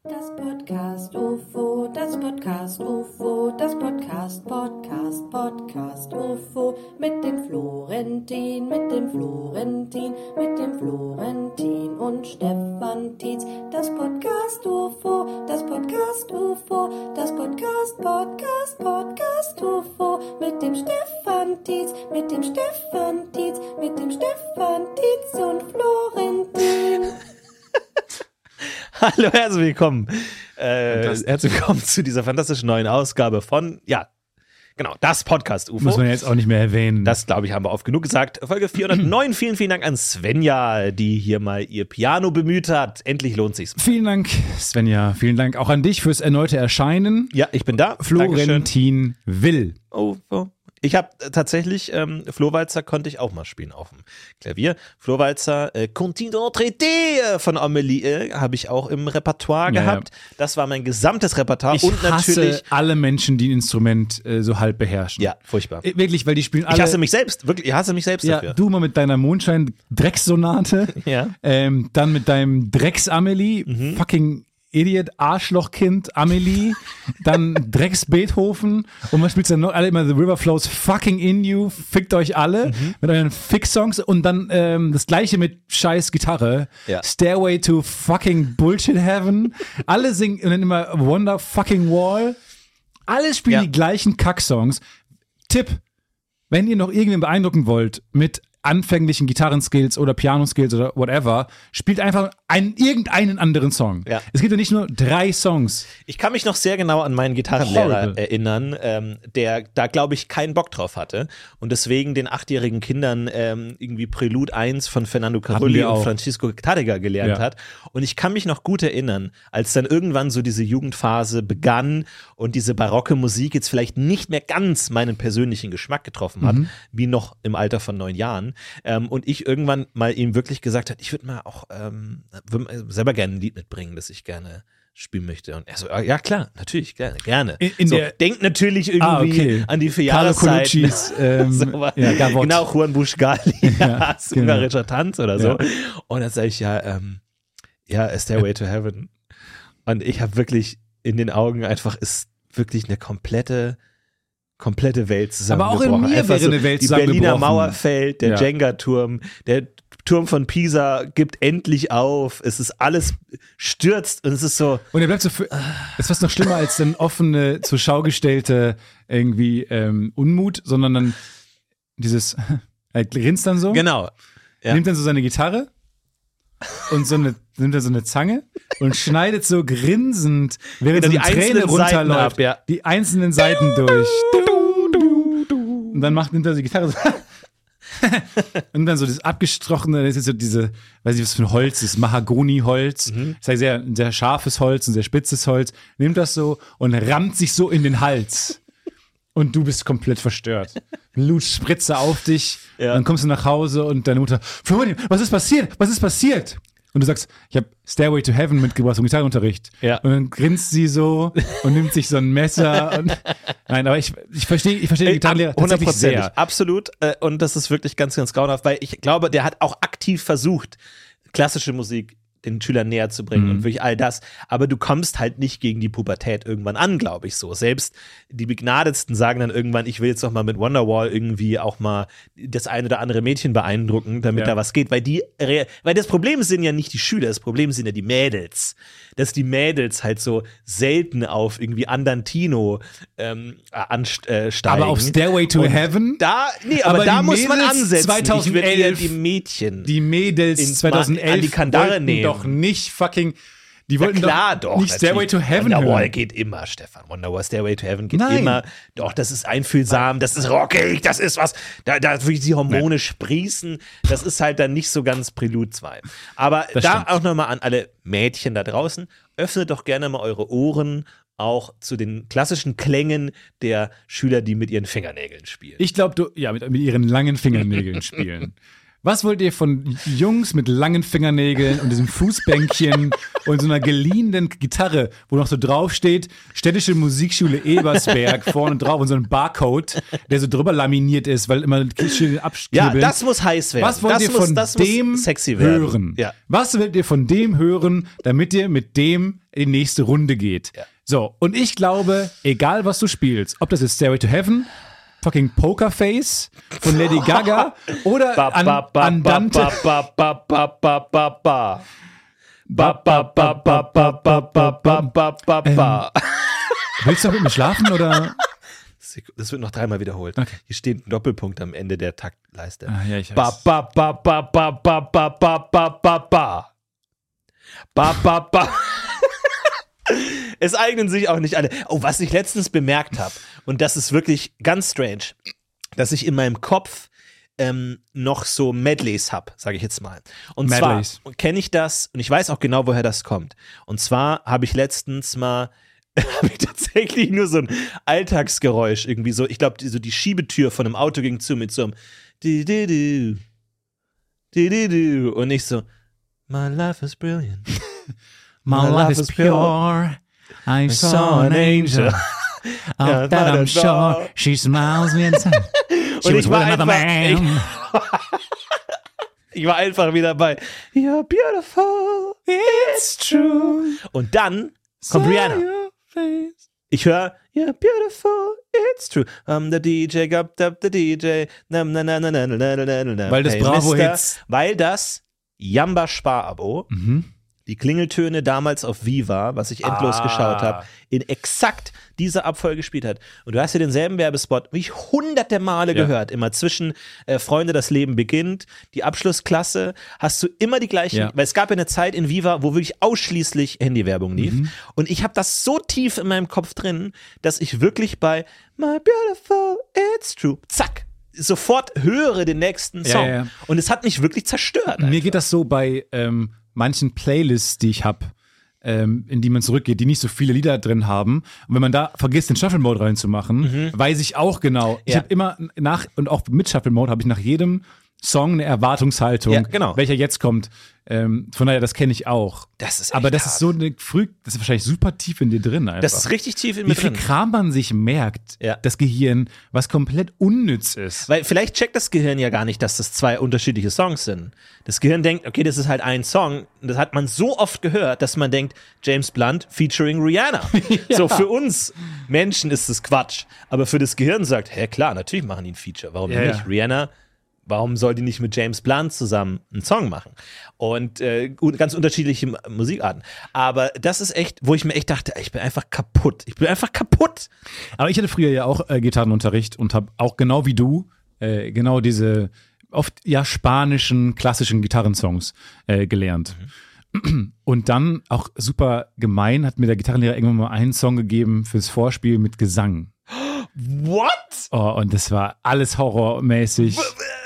Das Podcast UFO, das Podcast UFO, das Podcast UFO mit dem Florentin und Stefan Tietz. Das Podcast UFO, das Podcast UFO, das Podcast UFO mit dem Stefan Tietz und Florentin. Hallo, herzlich willkommen. Herzlich willkommen zu dieser fantastischen neuen Ausgabe von, das Podcast UFO. Muss man jetzt auch nicht mehr erwähnen. Das, glaube ich, haben wir oft genug gesagt. Folge 409. Vielen, vielen Dank an Svenja, die hier mal ihr Piano bemüht hat. Endlich lohnt sich's. Vielen Dank, Svenja. Vielen Dank auch an dich fürs erneute Erscheinen. Ja, ich bin da. Florentin Will. Oh. Ich habe tatsächlich, Flohwalzer konnte ich auch mal spielen auf dem Klavier. Flohwalzer, Contine d'Entraité von Amélie habe ich auch im Repertoire gehabt. Ja. Das war mein gesamtes Repertoire. Ich hasse alle Menschen, die ein Instrument so halb beherrschen. Ja, furchtbar. Wirklich, weil die spielen alle... Ich hasse mich selbst, wirklich, ich hasse mich selbst dafür. Du mal mit deiner Mondschein-Dreckssonate, dann mit deinem Drecks-Amélie, fucking... Idiot, Arschlochkind, Amelie, dann Drecks-Beethoven und man spielt dann noch alle immer The River Flows fucking in you, fickt euch alle mit euren Fick-Songs und dann das gleiche mit scheiß Gitarre, Stairway to fucking Bullshit Heaven, alle singen und dann immer Wonder fucking Wall, alle spielen die gleichen Kack-Songs. Tipp, wenn ihr noch irgendwen beeindrucken wollt mit anfänglichen Gitarrenskills oder Pianoskills oder whatever, spielt einfach irgendeinen anderen Song. Ja. Es gibt ja nicht nur 3 Songs. Ich kann mich noch sehr genau an meinen Gitarrenlehrer erinnern, der da, glaube ich, keinen Bock drauf hatte und deswegen den 8-jährigen Kindern irgendwie Prelude 1 von Fernando Carulli und Francisco Tárrega gelernt hat. Und ich kann mich noch gut erinnern, als dann irgendwann so diese Jugendphase begann und diese barocke Musik jetzt vielleicht nicht mehr ganz meinen persönlichen Geschmack getroffen hat, wie noch im Alter von 9 Jahren. Und ich irgendwann mal ihm wirklich gesagt habe, ich würde mal auch selber gerne ein Lied mitbringen, das ich gerne spielen möchte. Und er so, ja klar, natürlich, gerne. Denkt natürlich irgendwie an die Vierjahreszeit. Genau, Juan Buscali, ungarischer Tanz oder so. Und dann sage ich, A Stairway to Heaven. Und ich habe wirklich in den Augen einfach, ist wirklich eine komplette Welt zusammengebrochen. Aber auch in mir wäre eine Welt die Berliner Mauer fällt, der Jenga-Turm, der Turm von Pisa gibt endlich auf, es ist alles stürzt und es ist so. Und er bleibt so, es ist fast noch schlimmer als dann offene, zur Schau gestellte irgendwie Unmut, sondern dann dieses, er grinst dann so. Genau. Ja. Nimmt dann so seine Gitarre und nimmt er so eine Zange und schneidet so grinsend, während so eine Träne runterläuft, die einzelnen Seiten durch. Und dann nimmt er die Gitarre so und dann so das abgestochene, das ist so diese, weiß ich was für ein Holz ist, Mahagoni-Holz, das heißt sehr, sehr scharfes Holz, ein sehr spitzes Holz, nimmt das so und rammt sich so in den Hals. Und du bist komplett verstört. Blutspritze auf dich, dann kommst du nach Hause und deine Mutter, Florian, was ist passiert? Und du sagst, ich habe Stairway to Heaven mitgebracht zum Gitarrenunterricht. Ja. Und dann grinst sie so und nimmt sich so ein Messer. Nein, aber ich verstehe den Gitarrenlehrer tatsächlich sehr. Absolut. Und das ist wirklich ganz, ganz grauenhaft, weil ich glaube, der hat auch aktiv versucht, klassische Musik den Schülern näher zu bringen und wirklich all das. Aber du kommst halt nicht gegen die Pubertät irgendwann an, glaube ich so. Selbst die Begnadetsten sagen dann irgendwann, ich will jetzt doch mal mit Wonderwall irgendwie auch mal das ein oder andere Mädchen beeindrucken, damit da was geht. Weil das Problem sind ja nicht die Schüler, das Problem sind ja die Mädels. Dass die Mädels halt so selten auf irgendwie Andantino ansteigen. Aber auf Stairway to Heaven? Aber da muss man ansetzen. 2011, ich würde eher die Mädchen. Die Mädels 2011 an die Kandare nehmen. Doch nicht fucking, die wollten doch nicht Stairway to Heaven Wonderwall hören. Geht immer, Stefan. Wonderwall, Stairway to Heaven geht immer. Doch, das ist einfühlsam, das ist rockig, das ist was, da wirklich die Hormone sprießen. Das ist halt dann nicht so ganz Prelude 2. Aber das da stimmt. Auch nochmal an alle Mädchen da draußen, öffnet doch gerne mal eure Ohren auch zu den klassischen Klängen der Schüler, die mit ihren Fingernägeln spielen. Ich glaube, mit ihren langen Fingernägeln spielen. Was wollt ihr von Jungs mit langen Fingernägeln und diesem Fußbänkchen und so einer geliehenen Gitarre, wo noch so draufsteht, Städtische Musikschule Ebersberg vorne drauf und so ein Barcode, der so drüber laminiert ist, weil immer schön abknibbeln. Ja, das muss heiß werden. Was wollt ihr von dem sexy werden. hören? Ja. Was wollt ihr von dem hören, damit ihr mit dem in die nächste Runde geht? Ja. So, und ich glaube, egal was du spielst, ob das ist Stairway to Heaven, fucking Pokerface von Lady Gaga oder Andante. Willst du noch mit mir schlafen oder? Das wird noch 3-mal wiederholt. Okay. Hier steht ein Doppelpunkt am Ende der Taktleiste. Ah, ja, ich weiß. Es eignen sich auch nicht alle. Oh, was ich letztens bemerkt habe, und das ist wirklich ganz strange, dass ich in meinem Kopf noch so Medleys habe, sage ich jetzt mal. Und Medleys. Zwar kenne ich das, und ich weiß auch genau, woher das kommt. Und zwar habe ich letztens mal tatsächlich nur so ein Alltagsgeräusch irgendwie so, ich glaube, so die Schiebetür von einem Auto ging zu mit so einem di-di-du, di-di-du, und ich so, my life is brilliant. My life is pure. I saw an angel. Of that I'm sure. She smiles me inside. Und ich war einfach wieder bei You're beautiful, it's true. Und dann kommt Rihanna. Ich höre You're beautiful, it's true. I'm the DJ, got the DJ. Weil das Bravo-Hits. Weil das Jamba-Spar-Abo, die Klingeltöne damals auf Viva, was ich endlos geschaut habe, in exakt dieser Abfolge gespielt hat. Und du hast ja denselben Werbespot, wie ich hunderte Male gehört, immer zwischen Freunde, das Leben beginnt, die Abschlussklasse, hast du immer die gleichen, weil es gab ja eine Zeit in Viva, wo wirklich ausschließlich Handywerbung lief. Und ich habe das so tief in meinem Kopf drin, dass ich wirklich bei My Beautiful, It's True, zack, sofort höre den nächsten Song. Ja. Und es hat mich wirklich zerstört. Mir geht das so bei manchen Playlists, die ich habe, in die man zurückgeht, die nicht so viele Lieder drin haben. Und wenn man da vergisst, den Shuffle-Mode reinzumachen, weiß ich auch genau. Ich habe immer und auch mit Shuffle-Mode habe ich nach jedem Song eine Erwartungshaltung, welcher jetzt kommt. Von daher, das kenne ich auch. Das ist echt Aber das ist so das ist wahrscheinlich super tief in dir drin einfach. Das ist richtig tief in mir drin. Wie viel Kram man sich merkt, das Gehirn, was komplett unnütz ist. Weil vielleicht checkt das Gehirn ja gar nicht, dass das 2 unterschiedliche Songs sind. Das Gehirn denkt, okay, das ist halt ein Song. Und das hat man so oft gehört, dass man denkt, James Blunt featuring Rihanna. So, für uns Menschen ist das Quatsch. Aber für das Gehirn sagt, klar, natürlich machen die ein Feature. Warum nicht? Rihanna, warum soll die nicht mit James Blunt zusammen einen Song machen? Und ganz unterschiedliche Musikarten. Aber das ist echt, wo ich mir echt dachte, ich bin einfach kaputt. Aber ich hatte früher ja auch Gitarrenunterricht und habe auch genau wie du genau diese oft spanischen, klassischen Gitarrensongs gelernt. Und dann auch super gemein hat mir der Gitarrenlehrer irgendwann mal einen Song gegeben fürs Vorspiel mit Gesang. What? Oh, und das war alles horrormäßig.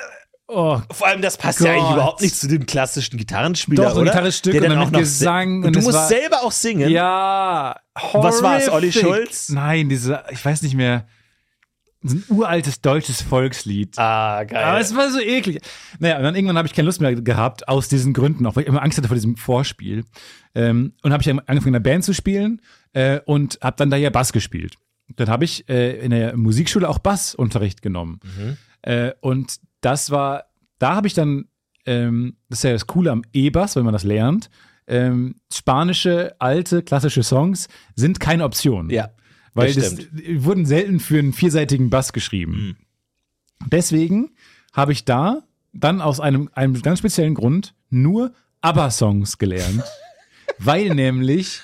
Oh, vor allem, das passt ja eigentlich überhaupt nicht zu dem klassischen Gitarrenspieler, doch, so ein Gitarrenstück und dann mit Gesang. Und du musst selber auch singen. Ja, horrific. Was war es, Olli Schulz? Nein, ich weiß nicht mehr, so ein uraltes deutsches Volkslied. Ah, geil. Aber es war so eklig. Naja, und dann irgendwann habe ich keine Lust mehr gehabt, aus diesen Gründen, auch weil ich immer Angst hatte vor diesem Vorspiel. Und habe ich angefangen, in einer Band zu spielen und habe dann da Bass gespielt. Dann habe ich in der Musikschule auch Bassunterricht genommen. Und da habe ich dann, das ist ja das Coole am E-Bass, wenn man das lernt, spanische, alte, klassische Songs sind keine Option. Ja, weil das wurden selten für einen 4-seitigen Bass geschrieben. Deswegen habe ich da dann aus einem ganz speziellen Grund nur ABBA-Songs gelernt, weil nämlich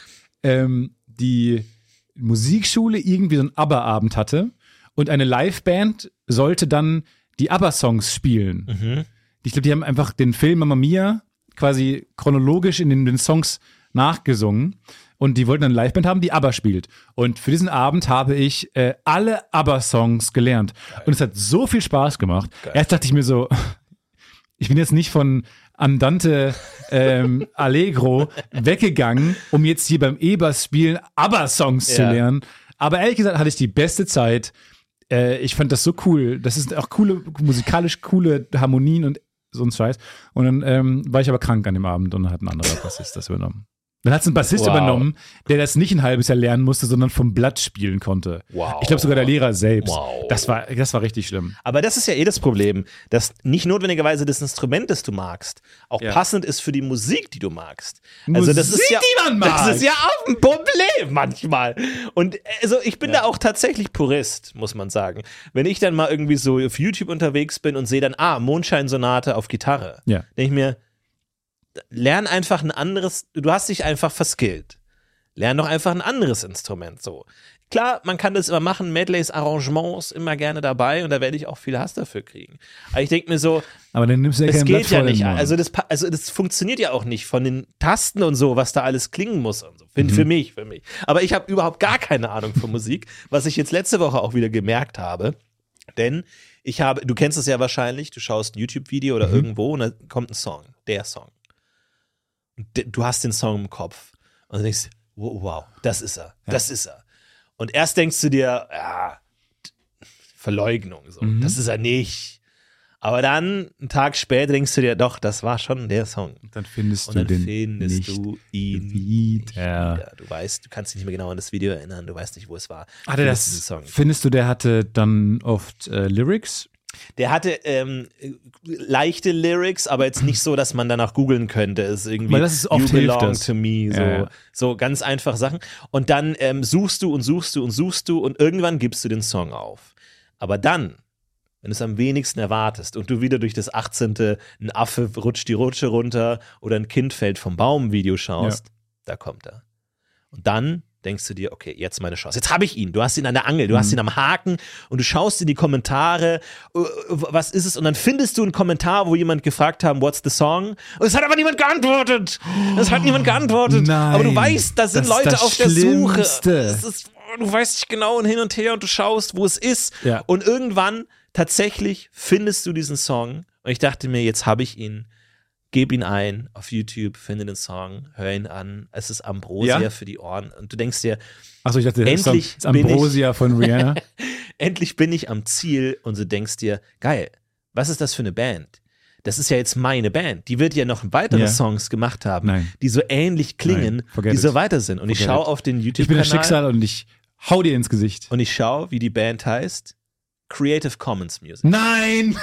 die Musikschule irgendwie so einen ABBA-Abend hatte und eine Liveband sollte dann die ABBA-Songs spielen. Ich glaube, die haben einfach den Film Mamma Mia quasi chronologisch in den Songs nachgesungen und die wollten eine Liveband haben, die ABBA spielt. Und für diesen Abend habe ich alle ABBA-Songs gelernt. Geil. Und es hat so viel Spaß gemacht. Geil. Erst dachte ich mir so, ich bin jetzt nicht von Andante Allegro weggegangen, um jetzt hier beim E-Bass-Spielen ABBA-Songs zu lernen. Aber ehrlich gesagt hatte ich die beste Zeit. Ich fand das so cool. Das ist auch musikalisch coole Harmonien und so ein Scheiß. Und dann war ich aber krank an dem Abend und dann hat ein anderer Bassist das übernommen. Dann hat es ein Bassist übernommen, der das nicht ein halbes Jahr lernen musste, sondern vom Blatt spielen konnte. Wow. Ich glaube sogar der Lehrer selbst. Wow. Das war richtig schlimm. Aber das ist ja das Problem, dass nicht notwendigerweise das Instrument, das du magst, auch passend ist für die Musik, die du magst. Also das ist ja, die man mag. Das ist ja auch ein Problem manchmal. Und also ich bin da auch tatsächlich Purist, muss man sagen. Wenn ich dann mal irgendwie so auf YouTube unterwegs bin und sehe dann, Mondscheinsonate auf Gitarre, denke ich mir, lern einfach ein anderes, du hast dich einfach verskillt. Lern doch einfach ein anderes Instrument so. Klar, man kann das immer machen, Medleys, Arrangements, immer gerne dabei und da werde ich auch viel Hass dafür kriegen. Aber ich denke mir so, aber dann nimmst du ja das kein geht ja nicht. Also das funktioniert ja auch nicht von den Tasten und so, was da alles klingen muss und so. Für mich. Aber ich habe überhaupt gar keine Ahnung von Musik, was ich jetzt letzte Woche auch wieder gemerkt habe, denn du kennst es ja wahrscheinlich, du schaust ein YouTube-Video oder irgendwo und da kommt ein Song, der Song. Du hast den Song im Kopf und du denkst, wow, das ist er, das ist er. Und erst denkst du dir, Verleugnung, so, das ist er nicht. Aber dann, einen Tag später, denkst du dir, doch, das war schon der Song. Und dann findest du ihn ihn nicht wieder. Du weißt, du kannst dich nicht mehr genau an das Video erinnern, du weißt nicht, wo es war. Findest du, der hatte dann oft Lyrics? Der hatte leichte Lyrics, aber jetzt nicht so, dass man danach googeln könnte. Es ist irgendwie, weil das ist oft You belong to me, so ganz einfache Sachen. Und dann suchst du und irgendwann gibst du den Song auf. Aber dann, wenn du es am wenigsten erwartest und du wieder durch das 18. ein Affe rutscht die Rutsche runter oder ein Kind fällt vom Baum Video schaust, da kommt er. Und dann denkst du dir, okay, jetzt meine Chance. Jetzt habe ich ihn. Du hast ihn an der Angel, du hast ihn am Haken und du schaust in die Kommentare, was ist es? Und dann findest du einen Kommentar, wo jemand gefragt hat, what's the song? Und es hat aber niemand geantwortet. Nein, aber du weißt, da sind Leute auf der Suche. Du weißt nicht genau und hin und her und du schaust, wo es ist. Ja. Und irgendwann tatsächlich findest du diesen Song und ich dachte mir, jetzt habe ich ihn. Gib ihn ein auf YouTube, finde den Song, hör ihn an. Es ist Ambrosia für die Ohren. Und du denkst dir, achso, ich dachte, endlich ist Ambrosia von Rihanna. Endlich bin ich am Ziel und du denkst dir, geil, was ist das für eine Band? Das ist ja jetzt meine Band. Die wird ja noch weitere Songs gemacht haben, die so ähnlich klingen, die so weiter sind. Und ich schaue auf den YouTube-Kanal. Ich bin das Schicksal und ich hau dir ins Gesicht. Und ich schaue, wie die Band heißt. Creative Commons Music. Nein!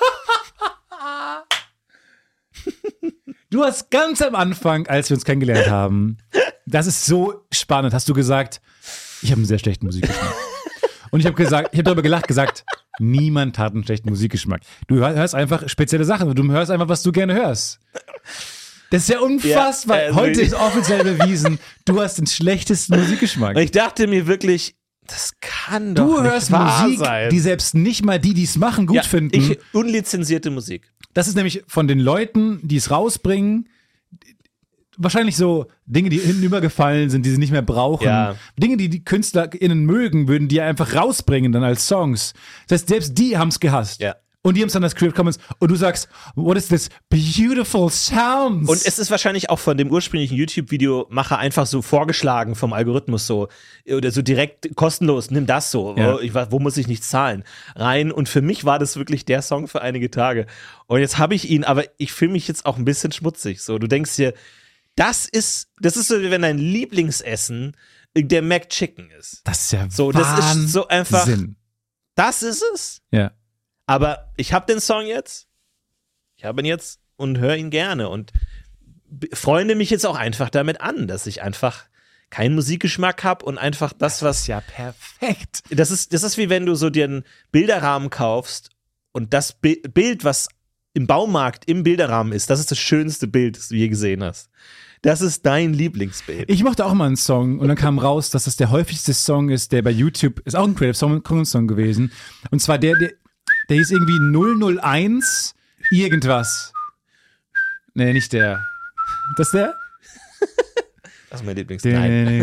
Du hast ganz am Anfang, als wir uns kennengelernt haben, das ist so spannend, hast du gesagt, ich habe einen sehr schlechten Musikgeschmack. Und ich habe darüber gelacht, gesagt, niemand hat einen schlechten Musikgeschmack. Du hörst einfach spezielle Sachen, du hörst einfach, was du gerne hörst. Das ist ja unfassbar. Ja, heute ist offiziell bewiesen, du hast den schlechtesten Musikgeschmack. Und ich dachte mir wirklich, das kann doch nicht nicht wahr Musik, sein. Die selbst nicht mal die es machen, gut finden. Unlizenzierte Musik. Das ist nämlich von den Leuten, die es rausbringen, wahrscheinlich so Dinge, die hinten übergefallen sind, die sie nicht mehr brauchen. Ja. Dinge, die die KünstlerInnen mögen, würden die einfach rausbringen dann als Songs. Das heißt, selbst die haben es gehasst. Ja. Und die haben es dann als Creative Commons. Und du sagst, what is this beautiful sounds? Und es ist wahrscheinlich auch von dem ursprünglichen YouTube-Videomacher einfach so vorgeschlagen vom Algorithmus so. Oder so direkt kostenlos, nimm das so. Ja. Wo muss ich nichts zahlen? Rein. Und für mich war das wirklich der Song für einige Tage. Und jetzt habe ich ihn, aber ich fühle mich jetzt auch ein bisschen schmutzig. So, du denkst dir, das ist so, wie wenn dein Lieblingsessen der McChicken ist. Das ist ja so, Wahnsinn. Das ist so einfach. Das ist es. Ja. Aber ich habe den Song jetzt. Ich habe ihn jetzt und höre ihn gerne und freunde mich jetzt auch einfach damit an, dass ich einfach keinen Musikgeschmack habe und einfach das ist ja perfekt. Das ist wie wenn du so dir einen Bilderrahmen kaufst und das Bild, was im Baumarkt im Bilderrahmen ist, das ist das schönste Bild, das du je gesehen hast. Das ist dein Lieblingsbild. Ich mochte auch mal einen Song und dann kam raus, dass das der häufigste Song ist, der bei YouTube, ist auch ein Creative Commons Song gewesen. Und zwar der hieß irgendwie 001 irgendwas. Nee, nicht der. Das ist der? Das ist mein Lieblingsteil.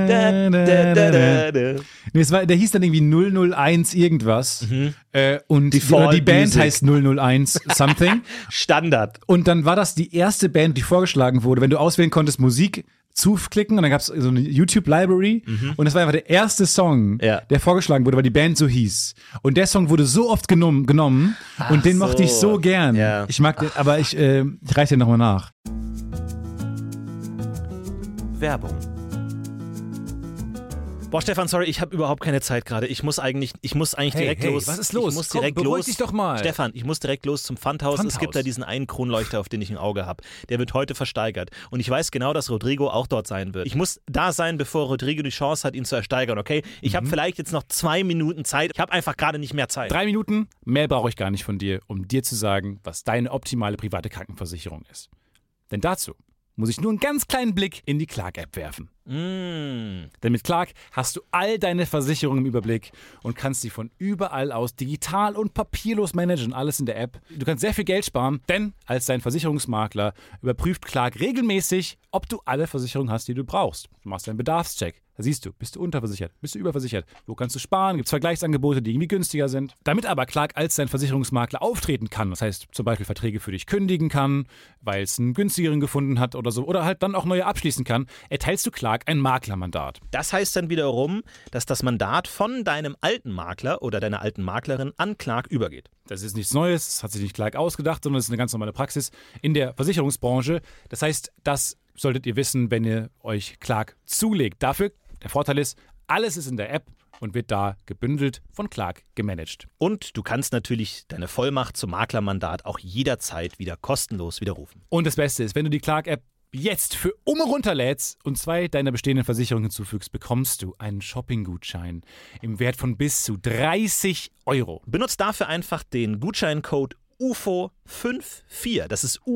Der hieß dann irgendwie 001 irgendwas. Und die Band Music. heißt 001 something. Standard. Und dann war das die erste Band, die vorgeschlagen wurde, wenn du auswählen konntest, Musik zuklicken und dann gab es so eine YouTube-Library und das war einfach der erste Song, der vorgeschlagen wurde, weil die Band so hieß. Und der Song wurde so oft genommen und den mochte ich so gern. Ja. Ich mag den, aber ich reiche den nochmal nach. Werbung. Boah, Stefan, sorry, ich habe überhaupt keine Zeit gerade. Ich muss eigentlich direkt los. Was ist los? Ich muss direkt los. Dich doch mal. Stefan, ich muss direkt los zum Pfandhaus. Es gibt da diesen einen Kronleuchter, auf den ich ein Auge habe. Der wird heute versteigert. Und ich weiß genau, dass Rodrigo auch dort sein wird. Ich muss da sein, bevor Rodrigo die Chance hat, ihn zu ersteigern, okay? Ich habe vielleicht jetzt noch 2 Minuten Zeit. Ich habe einfach gerade nicht mehr Zeit. 3 Minuten? Mehr brauche ich gar nicht von dir, um dir zu sagen, was deine optimale private Krankenversicherung ist. Denn dazu muss ich nur einen ganz kleinen Blick in die Clark-App werfen. Denn mit Clark hast du all deine Versicherungen im Überblick und kannst sie von überall aus digital und papierlos managen, alles in der App. Du kannst sehr viel Geld sparen, denn als dein Versicherungsmakler überprüft Clark regelmäßig, ob du alle Versicherungen hast, die du brauchst. Du machst einen Bedarfscheck. Da siehst du, bist du unterversichert, bist du überversichert, wo kannst du sparen, gibt es Vergleichsangebote, die irgendwie günstiger sind. Damit aber Clark als dein Versicherungsmakler auftreten kann, das heißt zum Beispiel Verträge für dich kündigen kann, weil es einen günstigeren gefunden hat oder so, oder halt dann auch neue abschließen kann, erteilst du Clark ein Maklermandat. Das heißt dann wiederum, dass das Mandat von deinem alten Makler oder deiner alten Maklerin an Clark übergeht. Das ist nichts Neues, das hat sich nicht Clark ausgedacht, sondern es ist eine ganz normale Praxis in der Versicherungsbranche. Das heißt, das solltet ihr wissen, wenn ihr euch Clark zulegt. Dafür, der Vorteil ist, alles ist in der App und wird da gebündelt von Clark gemanagt. Und du kannst natürlich deine Vollmacht zum Maklermandat auch jederzeit wieder kostenlos widerrufen. Und das Beste ist, wenn du die Clark-App jetzt für runterlädst und 2 deiner bestehenden Versicherungen hinzufügst, bekommst du einen Shopping-Gutschein im Wert von bis zu 30 €. Benutzt dafür einfach den Gutscheincode UFO54, das ist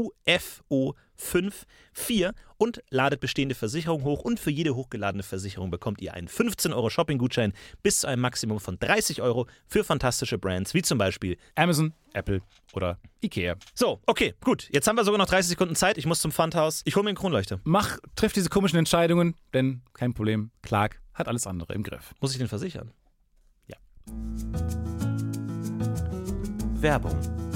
UFO54 und ladet bestehende Versicherungen hoch und für jede hochgeladene Versicherung bekommt ihr einen 15 € Shopping-Gutschein bis zu einem Maximum von 30 € für fantastische Brands wie zum Beispiel Amazon, Apple oder Ikea. So, okay, gut. Jetzt haben wir sogar noch 30 Sekunden Zeit. Ich muss zum Pfandhaus. Ich hole mir einen Kronleuchter. Triff diese komischen Entscheidungen, denn kein Problem, Clark hat alles andere im Griff. Muss ich den versichern? Ja. Werbung.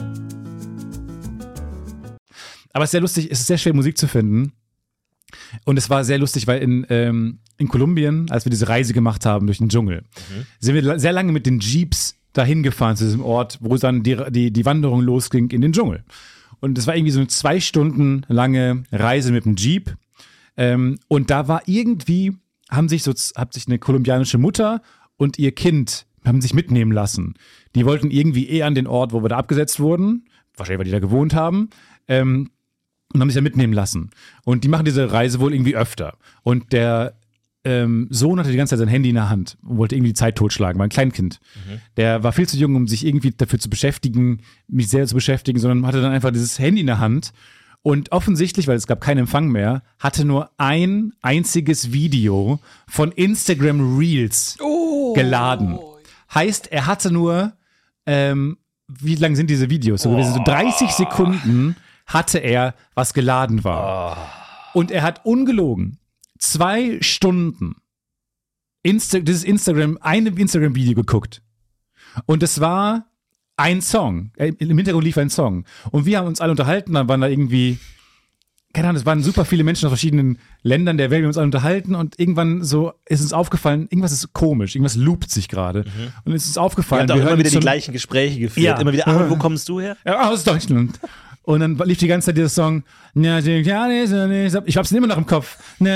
Aber es ist sehr lustig, es ist sehr schwer, Musik zu finden. Und es war sehr lustig, weil in Kolumbien, als wir diese Reise gemacht haben durch den Dschungel, sind wir sehr lange mit den Jeeps dahin gefahren zu diesem Ort, wo dann die Wanderung losging in den Dschungel. Und es war irgendwie so eine 2 Stunden lange Reise mit dem Jeep. Und da war irgendwie, hat sich eine kolumbianische Mutter und ihr Kind haben sich mitnehmen lassen. Die wollten irgendwie an den Ort, wo wir da abgesetzt wurden, wahrscheinlich, weil die da gewohnt haben, und haben sich da mitnehmen lassen. Und die machen diese Reise wohl irgendwie öfter. Und der Sohn hatte die ganze Zeit sein Handy in der Hand und wollte irgendwie die Zeit totschlagen, war ein Kleinkind. Der war viel zu jung, um sich irgendwie dafür zu beschäftigen, mich sehr zu beschäftigen, sondern hatte dann einfach dieses Handy in der Hand und offensichtlich, weil es gab keinen Empfang mehr, hatte nur ein einziges Video von Instagram Reels geladen. Heißt, er hatte nur, wie lang sind diese Videos? So 30 Sekunden hatte er, was geladen war. Und er hat ungelogen 2 Stunden dieses Instagram-Video geguckt. Und es war ein Song. Im Hintergrund lief ein Song. Und wir haben uns alle unterhalten, dann waren da irgendwie, keine Ahnung, es waren super viele Menschen aus verschiedenen Ländern der Welt, wir haben uns alle unterhalten und irgendwann so ist uns aufgefallen, irgendwas ist komisch, irgendwas loopt sich gerade. Und es ist uns aufgefallen, wir haben immer wieder die gleichen Gespräche geführt. Ja. Immer wieder, wo kommst du her? Ja, aus Deutschland. Und dann lief die ganze Zeit dieser Song. Ich hab's immer noch im Kopf. Und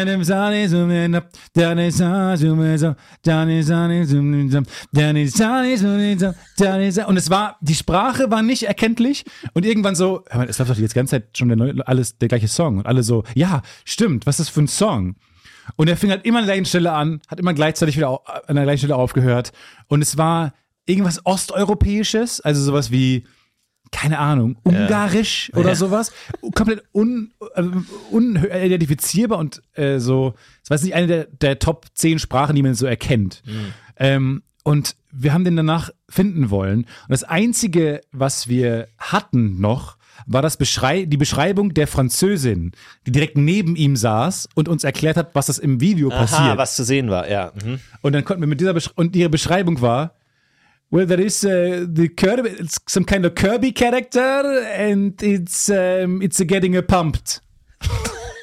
es war, die Sprache war nicht erkenntlich. Und irgendwann so, hör mal, es läuft doch die ganze Zeit schon der gleiche Song. Und alle so, ja, stimmt, was ist das für ein Song? Und er fing halt immer an der gleichen Stelle an, hat immer gleichzeitig wieder an der gleichen Stelle aufgehört. Und es war irgendwas Osteuropäisches, also sowas wie, keine Ahnung, Ungarisch oder sowas. Komplett unidentifizierbar und so, das war nicht eine der Top 10 Sprachen, die man so erkennt. Und wir haben den danach finden wollen. Und das Einzige, was wir hatten noch, war die Beschreibung der Französin, die direkt neben ihm saß und uns erklärt hat, was das im Video passiert. Was zu sehen war, ja. Und dann konnten wir mit und ihre Beschreibung war, well, there is it's some kind of Kirby character and it's getting pumped.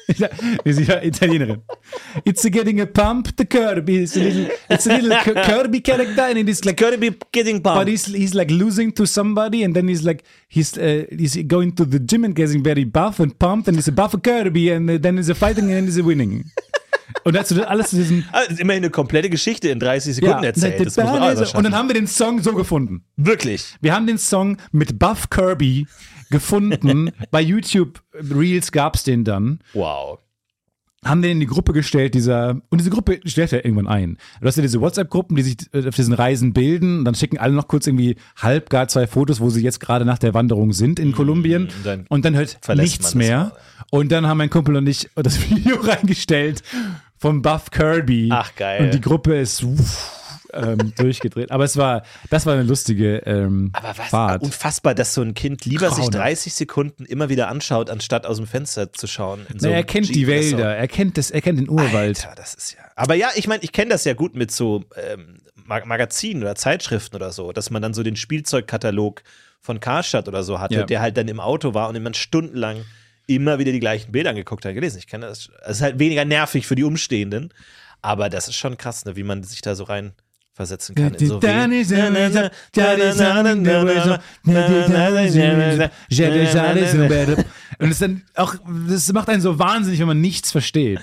ist ja Italienerin. It's getting a pump, the Kirby. It's a little Kirby character, and it is like Kirby getting pumped. But he's like losing to somebody, and then he's going to the gym and getting very buff and pumped, and he's a buffer Kirby, and then he's a fighting and he's a winning. Und dazu alles zu diesem. Das ist immerhin eine komplette Geschichte in 30 Sekunden erzählt. Das muss man auch und dann haben wir den Song so gefunden. Wirklich? Wir haben den Song mit Buff Kirby gefunden. Bei YouTube Reels gab's den dann. Wow. Haben den in die Gruppe gestellt, und diese Gruppe stellt ja irgendwann ein. Du hast ja diese WhatsApp-Gruppen, die sich auf diesen Reisen bilden, und dann schicken alle noch kurz irgendwie halbgar 2 Fotos, wo sie jetzt gerade nach der Wanderung sind in Kolumbien, und dann hört nichts mehr. Und dann haben mein Kumpel und ich das Video reingestellt von Buff Kirby. Ach, geil. Und die Gruppe ist durchgedreht. Aber das war eine lustige Fahrt. Unfassbar, dass so ein Kind lieber sich 30 Sekunden immer wieder anschaut, anstatt aus dem Fenster zu schauen. Er kennt die Wälder, er kennt den Urwald. Alter, das ist ja. Aber ja, ich meine, ich kenne das ja gut mit so Magazinen oder Zeitschriften oder so, dass man dann so den Spielzeugkatalog von Karstadt oder so hatte, der halt dann im Auto war und man stundenlang immer wieder die gleichen Bilder angeguckt hat, gelesen. Ich kenne das. Es ist halt weniger nervig für die Umstehenden, aber das ist schon krass, ne, wie man sich da so rein versetzen kann. In so und das macht einen so wahnsinnig, wenn man nichts versteht.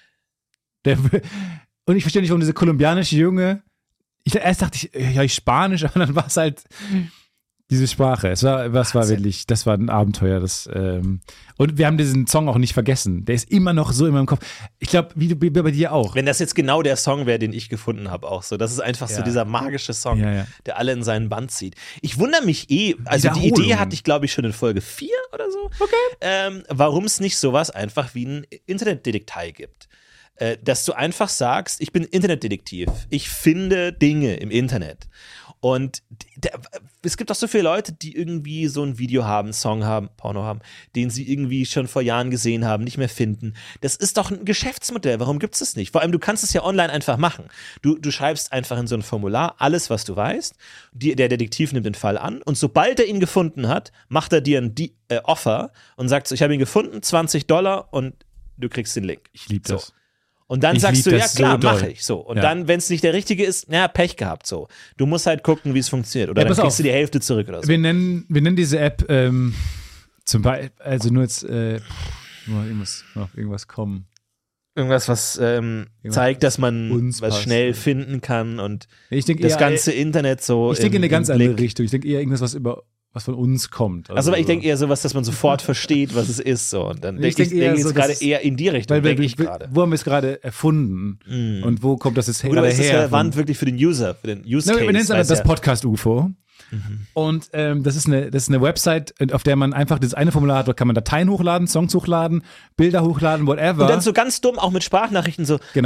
Und ich verstehe nicht, warum dieser kolumbianische Junge, erst dachte ich Spanisch, aber dann war es halt diese Sprache. Das war wirklich, das war ein Abenteuer. Und wir haben diesen Song auch nicht vergessen. Der ist immer noch so in meinem Kopf. Ich glaube, wie bei dir auch. Wenn das jetzt genau der Song wäre, den ich gefunden habe, auch so. Das ist einfach so dieser magische Song, der alle in seinen Band zieht. Ich wundere mich also die Idee hatte ich, glaube ich, schon in Folge 4 oder so. Okay. Warum es nicht sowas einfach wie ein Internetdetektei gibt. Dass du einfach sagst, ich bin Internetdetektiv. Ich finde Dinge im Internet. Und es gibt auch so viele Leute, die irgendwie so ein Video haben, einen Song haben, Porno haben, den sie irgendwie schon vor Jahren gesehen haben, nicht mehr finden. Das ist doch ein Geschäftsmodell. Warum gibt es das nicht? Vor allem, du kannst es ja online einfach machen. Du schreibst einfach in so ein Formular alles, was du weißt. Der Detektiv nimmt den Fall an und sobald er ihn gefunden hat, macht er dir ein Offer und sagt so, ich habe ihn gefunden, $20 und du kriegst den Link. Ich liebe das. So. Und dann sagst du, ja klar, mache ich. So. Und dann, wenn es nicht der richtige ist, Pech gehabt. So. Du musst halt gucken, wie es funktioniert. Oder dann kriegst du die Hälfte zurück oder so. Wir nennen diese App zum Beispiel, also nur jetzt muss noch irgendwas kommen. Irgendwas, was zeigt, dass man was schnell finden kann und das ganze Internet so. Ich denke in eine ganz andere Richtung. Ich denke eher irgendwas, was von uns kommt. Also ich denke eher sowas, dass man sofort versteht, was es ist. So. Und dann denke ich jetzt gerade eher in die Richtung. Wo haben wir es gerade erfunden? Und wo kommt das jetzt her? Oder ist das relevant wirklich für den User, für den Use Case? Wir nennen es aber das Podcast-UFO. Und das ist eine Website, auf der man einfach das eine Formular hat, da kann man Dateien hochladen, Songs hochladen, Bilder hochladen, whatever. Und dann so ganz dumm, auch mit Sprachnachrichten so. Genau.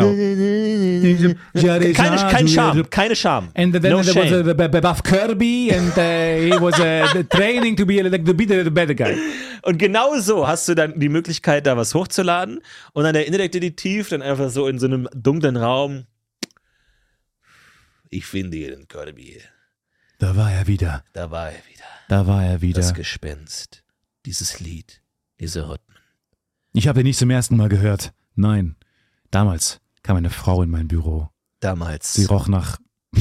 Keine Scham. And then no there was a Buff Kirby and he was training to be like the better guy. Und genau so hast du dann die Möglichkeit, da was hochzuladen und dann der Internetdetektiv dann einfach so in so einem dunklen Raum. Ich finde hier den Kirby. Da war er wieder. Das Gespenst, dieses Lied, diese Rhythmen. Ich habe ihn nicht zum ersten Mal gehört. Nein, damals kam eine Frau in mein Büro. Sie roch nach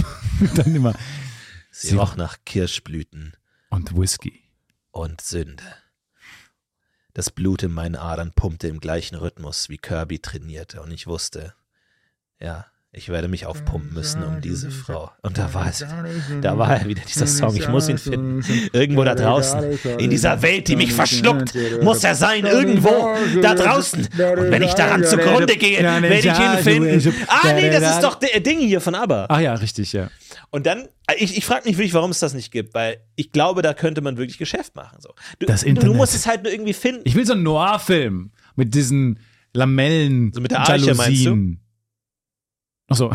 Sie roch nach Kirschblüten. Und Whisky. Und Sünde. Das Blut in meinen Adern pumpte im gleichen Rhythmus, wie Kirby trainierte. Und ich wusste, ich werde mich aufpumpen müssen um diese Frau. Und da war er wieder, dieser Song. Ich muss ihn finden. Irgendwo da draußen, in dieser Welt, die mich verschluckt, muss er sein. Irgendwo da draußen. Und wenn ich daran zugrunde gehe, werde ich ihn finden. Nee, das ist doch der Ding hier von ABBA. Ach ja, richtig, ja. Und dann, ich frage mich wirklich, warum es das nicht gibt, weil ich glaube, da könnte man wirklich Geschäft machen. So. Du musst es halt nur irgendwie finden. Ich will so einen Noir-Film mit diesen Lamellen, so mit der Arche, meinst du? Achso.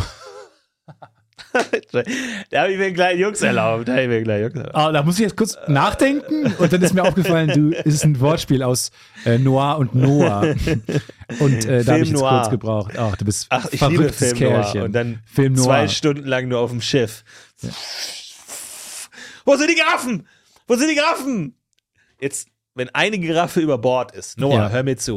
Da habe ich mir einen kleinen Jungs erlaubt. Da muss ich jetzt kurz nachdenken und dann ist mir aufgefallen, es ist ein Wortspiel aus Noir und Noah. Und da habe ich jetzt kurz gebraucht. Ach, du bist ich liebe Film Kerlchen. Noir. Und dann Film 2 Stunden lang nur auf dem Schiff. Ja. Wo sind die Giraffen? Jetzt, wenn eine Giraffe über Bord ist, Noah, hör mir zu.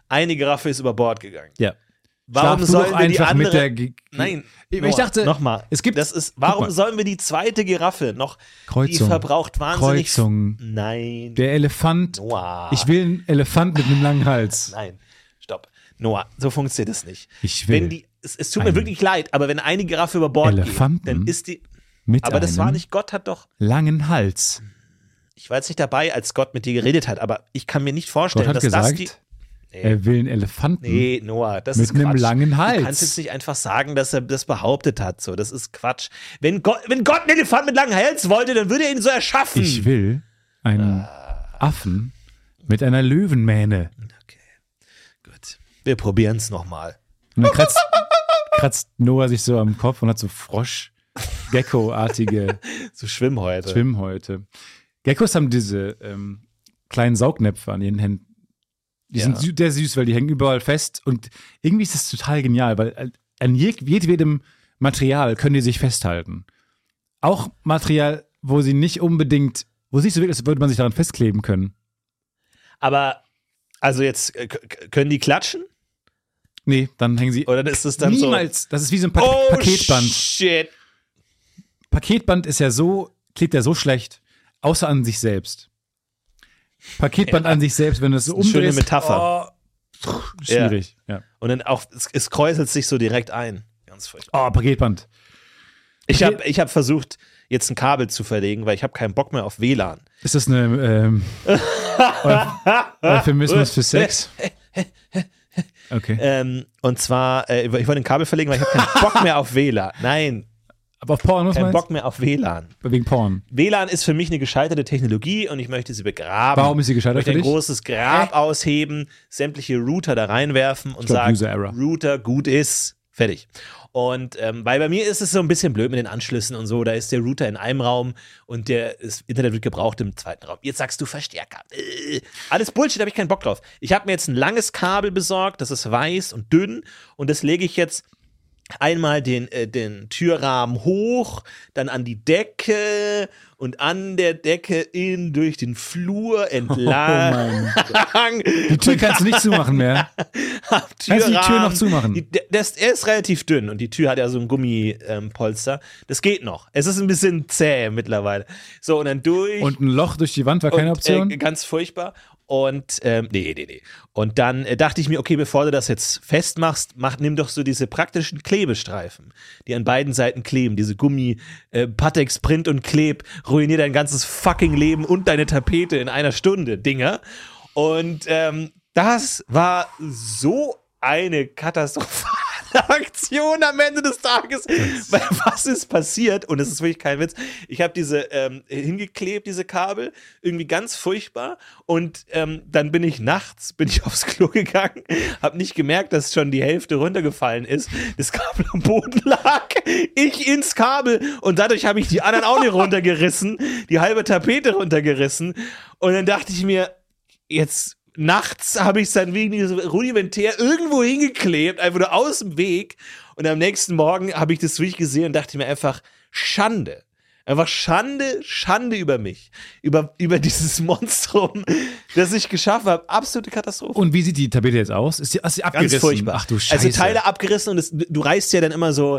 eine Giraffe ist über Bord gegangen. Ja. Warum sollen wir die andere... Nein, ich dachte, nochmal. Warum sollen wir die zweite Giraffe noch... Kreuzung. Die verbraucht wahnsinnig... Kreuzung. Nein. Der Elefant. Noah. Ich will einen Elefant mit einem langen Hals. Nein, stopp. Noah, so funktioniert das nicht. Ich will. Es tut mir wirklich leid, aber wenn eine Giraffe über Bord geht, dann ist die... Aber das war nicht... Gott hat doch... Langen Hals. Ich war jetzt nicht dabei, als Gott mit dir geredet hat, aber ich kann mir nicht vorstellen, Gott hat dass gesagt, das die... Er will einen Elefanten. Nee, Noah, das mit ist Quatsch. Mit einem langen Hals. Du kannst jetzt nicht einfach sagen, dass er das behauptet hat. So, das ist Quatsch. Wenn Gott einen Elefant mit langem Hals wollte, dann würde er ihn so erschaffen. Ich will einen Affen mit einer Löwenmähne. Okay, gut. Wir probieren es nochmal. Und dann kratzt Noah sich so am Kopf und hat so Gecko-artige so Schwimmhäute. Geckos haben diese kleinen Saugnäpfe an ihren Händen. Die sind sehr süß, weil die hängen überall fest und irgendwie ist das total genial, weil an jedem Material können die sich festhalten. Auch Material, wo es nicht so wirkt, als würde man sich daran festkleben können. Aber, also jetzt, können die klatschen? Nee, dann hängen sie. Oder ist es dann niemals. Das ist wie so ein Paketband. Shit. Paketband ist klebt ja so schlecht, außer an sich selbst. Paketband an sich selbst, wenn du es so umdrehst. Schöne Metapher. Schwierig. Ja. Und dann auch, es kräuselt sich so direkt ein. Ganz furchtbar. Paketband. Ich hab versucht, jetzt ein Kabel zu verlegen, weil ich habe keinen Bock mehr auf WLAN. Ist das eine Euphemismus für Sex? Okay. Und zwar, ich wollte ein Kabel verlegen, weil ich habe keinen Bock mehr auf WLAN. Nein. Aber auf Porn muss man. Keinen Bock mehr auf WLAN. Wegen Porn. WLAN ist für mich eine gescheiterte Technologie und ich möchte sie begraben. Warum ist sie gescheitert für dich? Ich möchte ein großes Grab ausheben, sämtliche Router da reinwerfen und sagen, Router gut ist, fertig. Und weil bei mir ist es so ein bisschen blöd mit den Anschlüssen und so, da ist der Router in einem Raum und das Internet wird gebraucht im zweiten Raum. Jetzt sagst du Verstärker. Alles Bullshit, da habe ich keinen Bock drauf. Ich habe mir jetzt ein langes Kabel besorgt, das ist weiß und dünn und das lege ich jetzt einmal den Türrahmen hoch, dann an die Decke und an der Decke durch den Flur entlang. Die Tür kannst du nicht zumachen mehr. Kannst du die Tür noch zumachen? Er ist relativ dünn und die Tür hat ja so ein Gummipolster. Das geht noch. Es ist ein bisschen zäh mittlerweile. So, und dann durch. Und ein Loch durch die Wand war keine Option? Ganz furchtbar. Und nee. Und dann dachte ich mir, okay, bevor du das jetzt festmachst, nimm doch so diese praktischen Klebestreifen, die an beiden Seiten kleben, diese Gummi, Pattex, Print und Kleb, ruinier dein ganzes fucking Leben und deine Tapete in einer Stunde, Dinger. Und das war so eine katastrophale Aktion am Ende des Tages. Weil was ist passiert? Und es ist wirklich kein Witz. Ich habe diese hingeklebt, diese Kabel, irgendwie ganz furchtbar. Und dann bin ich nachts aufs Klo gegangen, habe nicht gemerkt, dass schon die Hälfte runtergefallen ist. Das Kabel am Boden lag, ich ins Kabel und dadurch habe ich die anderen auch nicht runtergerissen, die halbe Tapete runtergerissen. Und dann dachte ich mir, jetzt nachts habe ich es dann wegen rudimentär irgendwo hingeklebt, einfach nur aus dem Weg. Und am nächsten Morgen habe ich das durchgesehen und dachte mir einfach, Schande. Einfach Schande über mich. Über dieses Monstrum, das ich geschaffen habe. Absolute Katastrophe. Und wie sieht die Tapete jetzt aus? Ist sie abgerissen? Ganz furchtbar. Ach du Scheiße. Also Teile abgerissen und du reißt ja dann immer so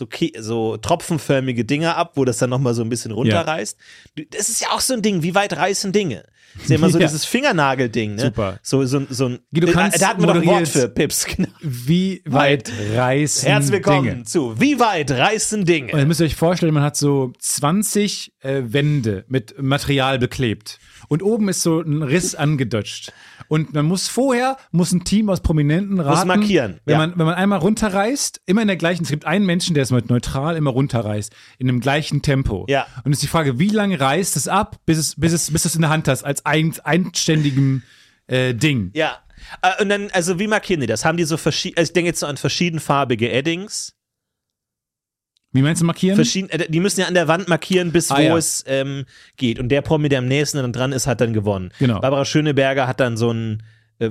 tropfenförmige Dinger ab, wo das dann nochmal so ein bisschen runterreißt. Ja. Das ist ja auch so ein Ding, wie weit reißen Dinge? Das ist ja immer so dieses Fingernagelding, ne? Super. So ein da hatten wir doch ein Wort für, Pips. Genau. Wie weit reißen Dinge? Herzlich willkommen zu Wie weit reißen Dinge? Und dann müsst ihr euch vorstellen, man hat so 20 Wände mit Material beklebt. Und oben ist so ein Riss angedutscht. Und man muss ein Team aus Prominenten raten. Muss markieren. Wenn man einmal runterreißt, immer in der gleichen, es gibt einen Menschen, der es mit neutral immer runterreißt, in dem gleichen Tempo. Ja. Und es ist die Frage, wie lange reißt es ab, bis du es in der Hand hast, als einständigem Ding. Ja. Und dann, also wie markieren die das? Haben die so verschiedene, ich denke jetzt so an verschiedenfarbige Eddings. Wie meinst du markieren? Die müssen ja an der Wand markieren, bis wo es geht. Und der Promi, der am nächsten dran ist, hat dann gewonnen. Genau. Barbara Schöneberger hat dann so einen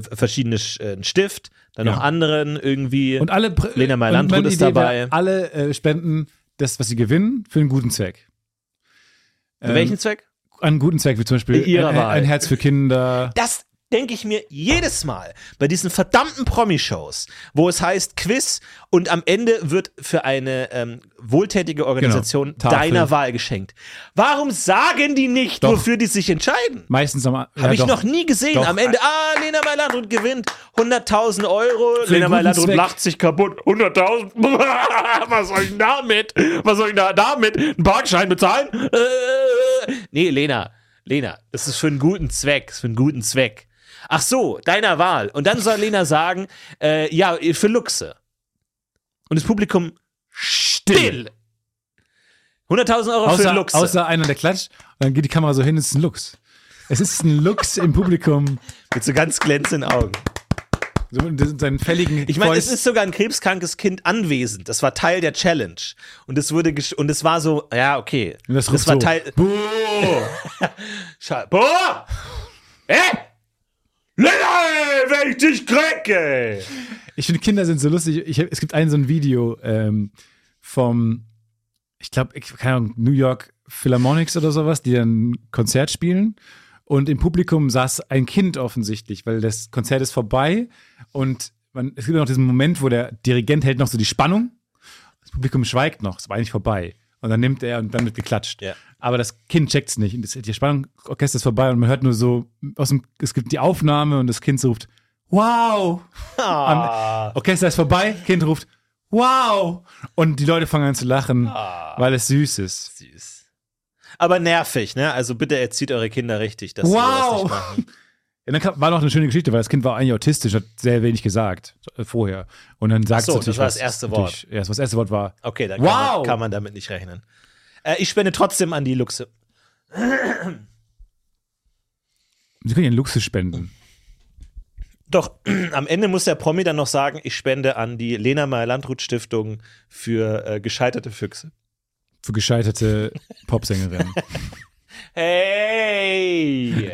Stift, dann noch anderen irgendwie. Und alle Lena Meyer-Landrut ist dabei. Alle spenden das, was sie gewinnen, für einen guten Zweck. Für welchen Zweck? Einen guten Zweck, wie zum Beispiel ein Herz für Kinder. denke ich mir jedes Mal bei diesen verdammten Promi-Shows, wo es heißt Quiz und am Ende wird für eine wohltätige Organisation deiner Wahl geschenkt. Warum sagen die nicht, wofür die sich entscheiden? Meistens habe ich noch nie gesehen. Am Ende, Lena Meyer-Landrut gewinnt 100.000 €. Lena Meyer-Landrut lacht sich kaputt. 100.000? Was soll ich damit? Was soll ich damit? Einen Parkschein bezahlen? Nee, Lena, das ist für einen guten Zweck. Ach so, deiner Wahl. Und dann soll Lena sagen, ja, für Luchse. Und das Publikum still. 100.000 € für Luchse. Außer einer, der klatscht, und dann geht die Kamera so hin, es ist ein Luchs. Es ist ein Luchs im Publikum. Mit so ganz glänzenden Augen. So mit seinen fälligen Ich meine, es ist sogar ein krebskrankes Kind anwesend. Das war Teil der Challenge. Und es war so, ja, okay. Und das war so. Teil. Boah! Boah! Lena, wenn ich dich krieg, ey! Ich finde, Kinder sind so lustig. Es gibt so ein Video vom, ich glaube, keine Ahnung, New York Philharmonics oder sowas, die dann ein Konzert spielen. Und im Publikum saß ein Kind offensichtlich, weil das Konzert ist vorbei. Und es gibt noch diesen Moment, wo der Dirigent hält noch so die Spannung. Das Publikum schweigt noch, es war eigentlich vorbei. Und dann nimmt er und dann wird geklatscht. Ja. Aber das Kind checkt's nicht. Und die Spannung, Orchester ist vorbei und man hört nur so, es gibt die Aufnahme und das Kind ruft, wow! Orchester ist vorbei, Kind ruft, wow! Und die Leute fangen an zu lachen, weil es süß ist. Süß. Aber nervig, ne? Also bitte erzieht eure Kinder richtig, dass sie das nicht machen. Ja, dann war noch eine schöne Geschichte, weil das Kind war eigentlich autistisch, hat sehr wenig gesagt vorher. Und dann sagt es natürlich, das war das erste Wort. Ja, das erste Wort war. Okay, dann kann man damit nicht rechnen. Ich spende trotzdem an die Luchse. Sie können ja Luchse spenden. Doch, am Ende muss der Promi dann noch sagen, ich spende an die Lena Meyer-Landrut Stiftung für gescheiterte Füchse. Für gescheiterte Popsängerinnen. Hey!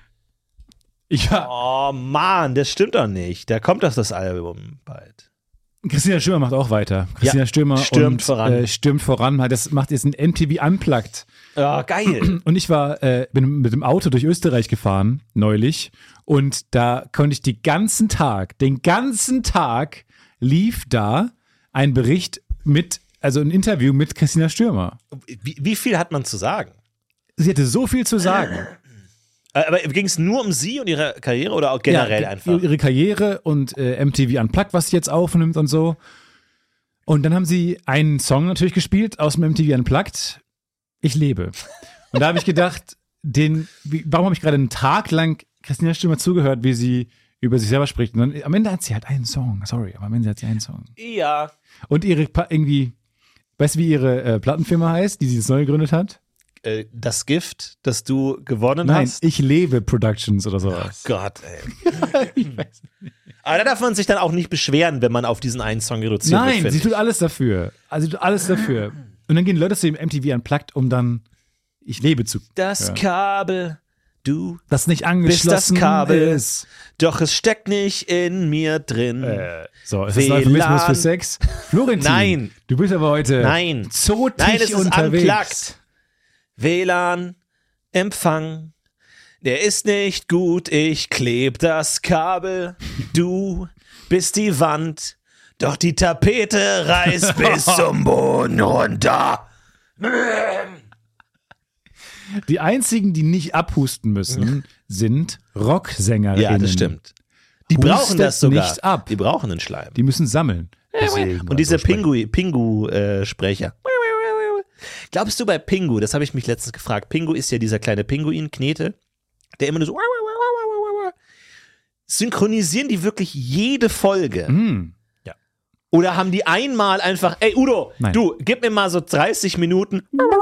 Oh Mann, das stimmt doch nicht. Da kommt doch das Album bald. Christina Stürmer macht auch weiter. Christina Stürmer stürmt voran. Das macht jetzt ein MTV Unplugged. Oh, geil. Und ich bin mit dem Auto durch Österreich gefahren, neulich. Und da konnte ich den ganzen Tag lief da ein Bericht also ein Interview mit Christina Stürmer. Wie viel hat man zu sagen? Sie hatte so viel zu sagen. Aber ging es nur um sie und ihre Karriere oder auch generell einfach? Ihre Karriere und MTV Unplugged, was sie jetzt aufnimmt und so. Und dann haben sie einen Song natürlich gespielt aus dem MTV Unplugged, Ich lebe. Und da habe ich gedacht, warum habe ich gerade einen Tag lang Christina Stürmer zugehört, wie sie über sich selber spricht. Und dann, am Ende hat sie halt einen Song. Sorry, aber am Ende hat sie einen Song. Ja. Und weißt du, wie ihre Plattenfirma heißt, die sie jetzt neu gegründet hat? Das Gift, das du gewonnen hast? Nein, Ich lebe Productions oder sowas. Oh Gott, ey. Ich weiß nicht. Aber da darf man sich dann auch nicht beschweren, wenn man auf diesen einen Song reduziert wird. Nein, sie tut alles dafür. Und dann gehen Leute zu dem MTV Unplugged, um dann Ich lebe zu Das Kabel, das nicht angeschlossen bist das Kabel, ist. Doch es steckt nicht in mir drin. So, ist das ein Euphemismus für Sex? Florentin, Nein. Du bist aber heute zotig unterwegs. Unplugged. WLAN, Empfang, der ist nicht gut, ich kleb das Kabel, du bist die Wand, doch die Tapete reißt bis zum Boden runter. Die einzigen, die nicht abhusten müssen, sind Rocksängerinnen. Ja, das stimmt. Die brauchen das sogar. Nicht ab. Die brauchen einen Schleim. Die müssen sammeln. Und diese Pingu-Sprecher. Glaubst du bei Pingu, das habe ich mich letztens gefragt, Pingu ist ja dieser kleine Pinguin, Knete, der immer nur so synchronisieren die wirklich jede Folge? Ja. Oder haben die einmal einfach, ey Udo, Nein. Du, gib mir mal so 30 Minuten.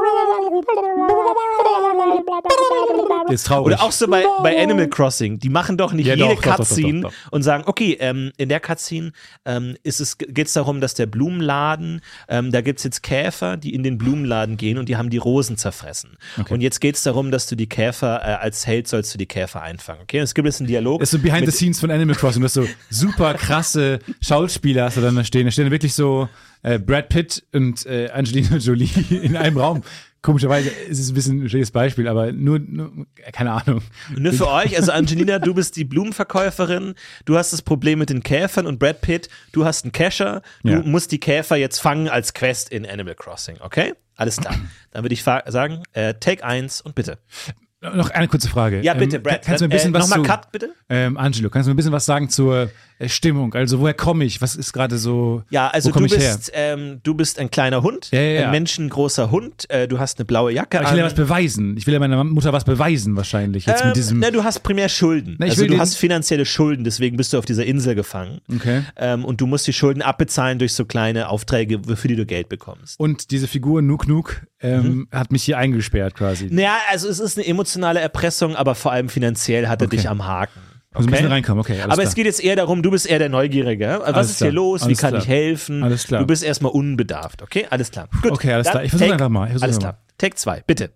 Ist traurig. Oder auch so bei Animal Crossing, die machen doch nicht jede Cutscene doch. Und sagen, okay, in der Cutscene geht es darum, dass der Blumenladen, da gibt es jetzt Käfer, die in den Blumenladen gehen und die haben die Rosen zerfressen. Okay. Und jetzt geht es darum, dass du die Käfer, als Held sollst du die Käfer einfangen. Okay, es gibt jetzt einen Dialog. Das ist so Behind the Scenes von Animal Crossing, du hast so super krasse Schauspieler hast du dann da stehen. Da stehen wirklich so Brad Pitt und Angelina Jolie in einem Raum. Komischerweise ist es ein bisschen ein schlechtes Beispiel, aber nur keine Ahnung. Nur für euch, also Angelina, du bist die Blumenverkäuferin, du hast das Problem mit den Käfern und Brad Pitt, du hast einen Kescher, du musst die Käfer jetzt fangen als Quest in Animal Crossing, okay? Alles klar. Dann würde ich sagen, Take 1 und bitte. Noch eine kurze Frage. Ja, bitte, Brad. Kannst du ein bisschen was nochmal Cut, bitte? Angelo, kannst du ein bisschen was sagen zur Stimmung? Also, woher komme ich? Was ist gerade so? Ja, also du bist ein kleiner Hund, ein menschengroßer Hund. Du hast eine blaue Jacke an. Ich will ja was beweisen. Ich will ja meiner Mutter was beweisen, wahrscheinlich. Jetzt mit diesem. Du hast primär Schulden. Du hast finanzielle Schulden, deswegen bist du auf dieser Insel gefangen. Okay. Und du musst die Schulden abbezahlen durch so kleine Aufträge, für die du Geld bekommst. Und diese Figur Nuk hat mich hier eingesperrt quasi. Naja, also es ist eine emotionale Erpressung, aber vor allem finanziell hat er dich am Haken. Also ein bisschen reinkommen, okay. Aber es geht jetzt eher darum, du bist eher der Neugierige. Was ist hier los? Wie kann ich helfen? Alles klar. Du bist erstmal unbedarft, okay? Alles klar. Gut. Okay, alles klar. Ich versuche einfach mal. Alles klar. Take 2, bitte.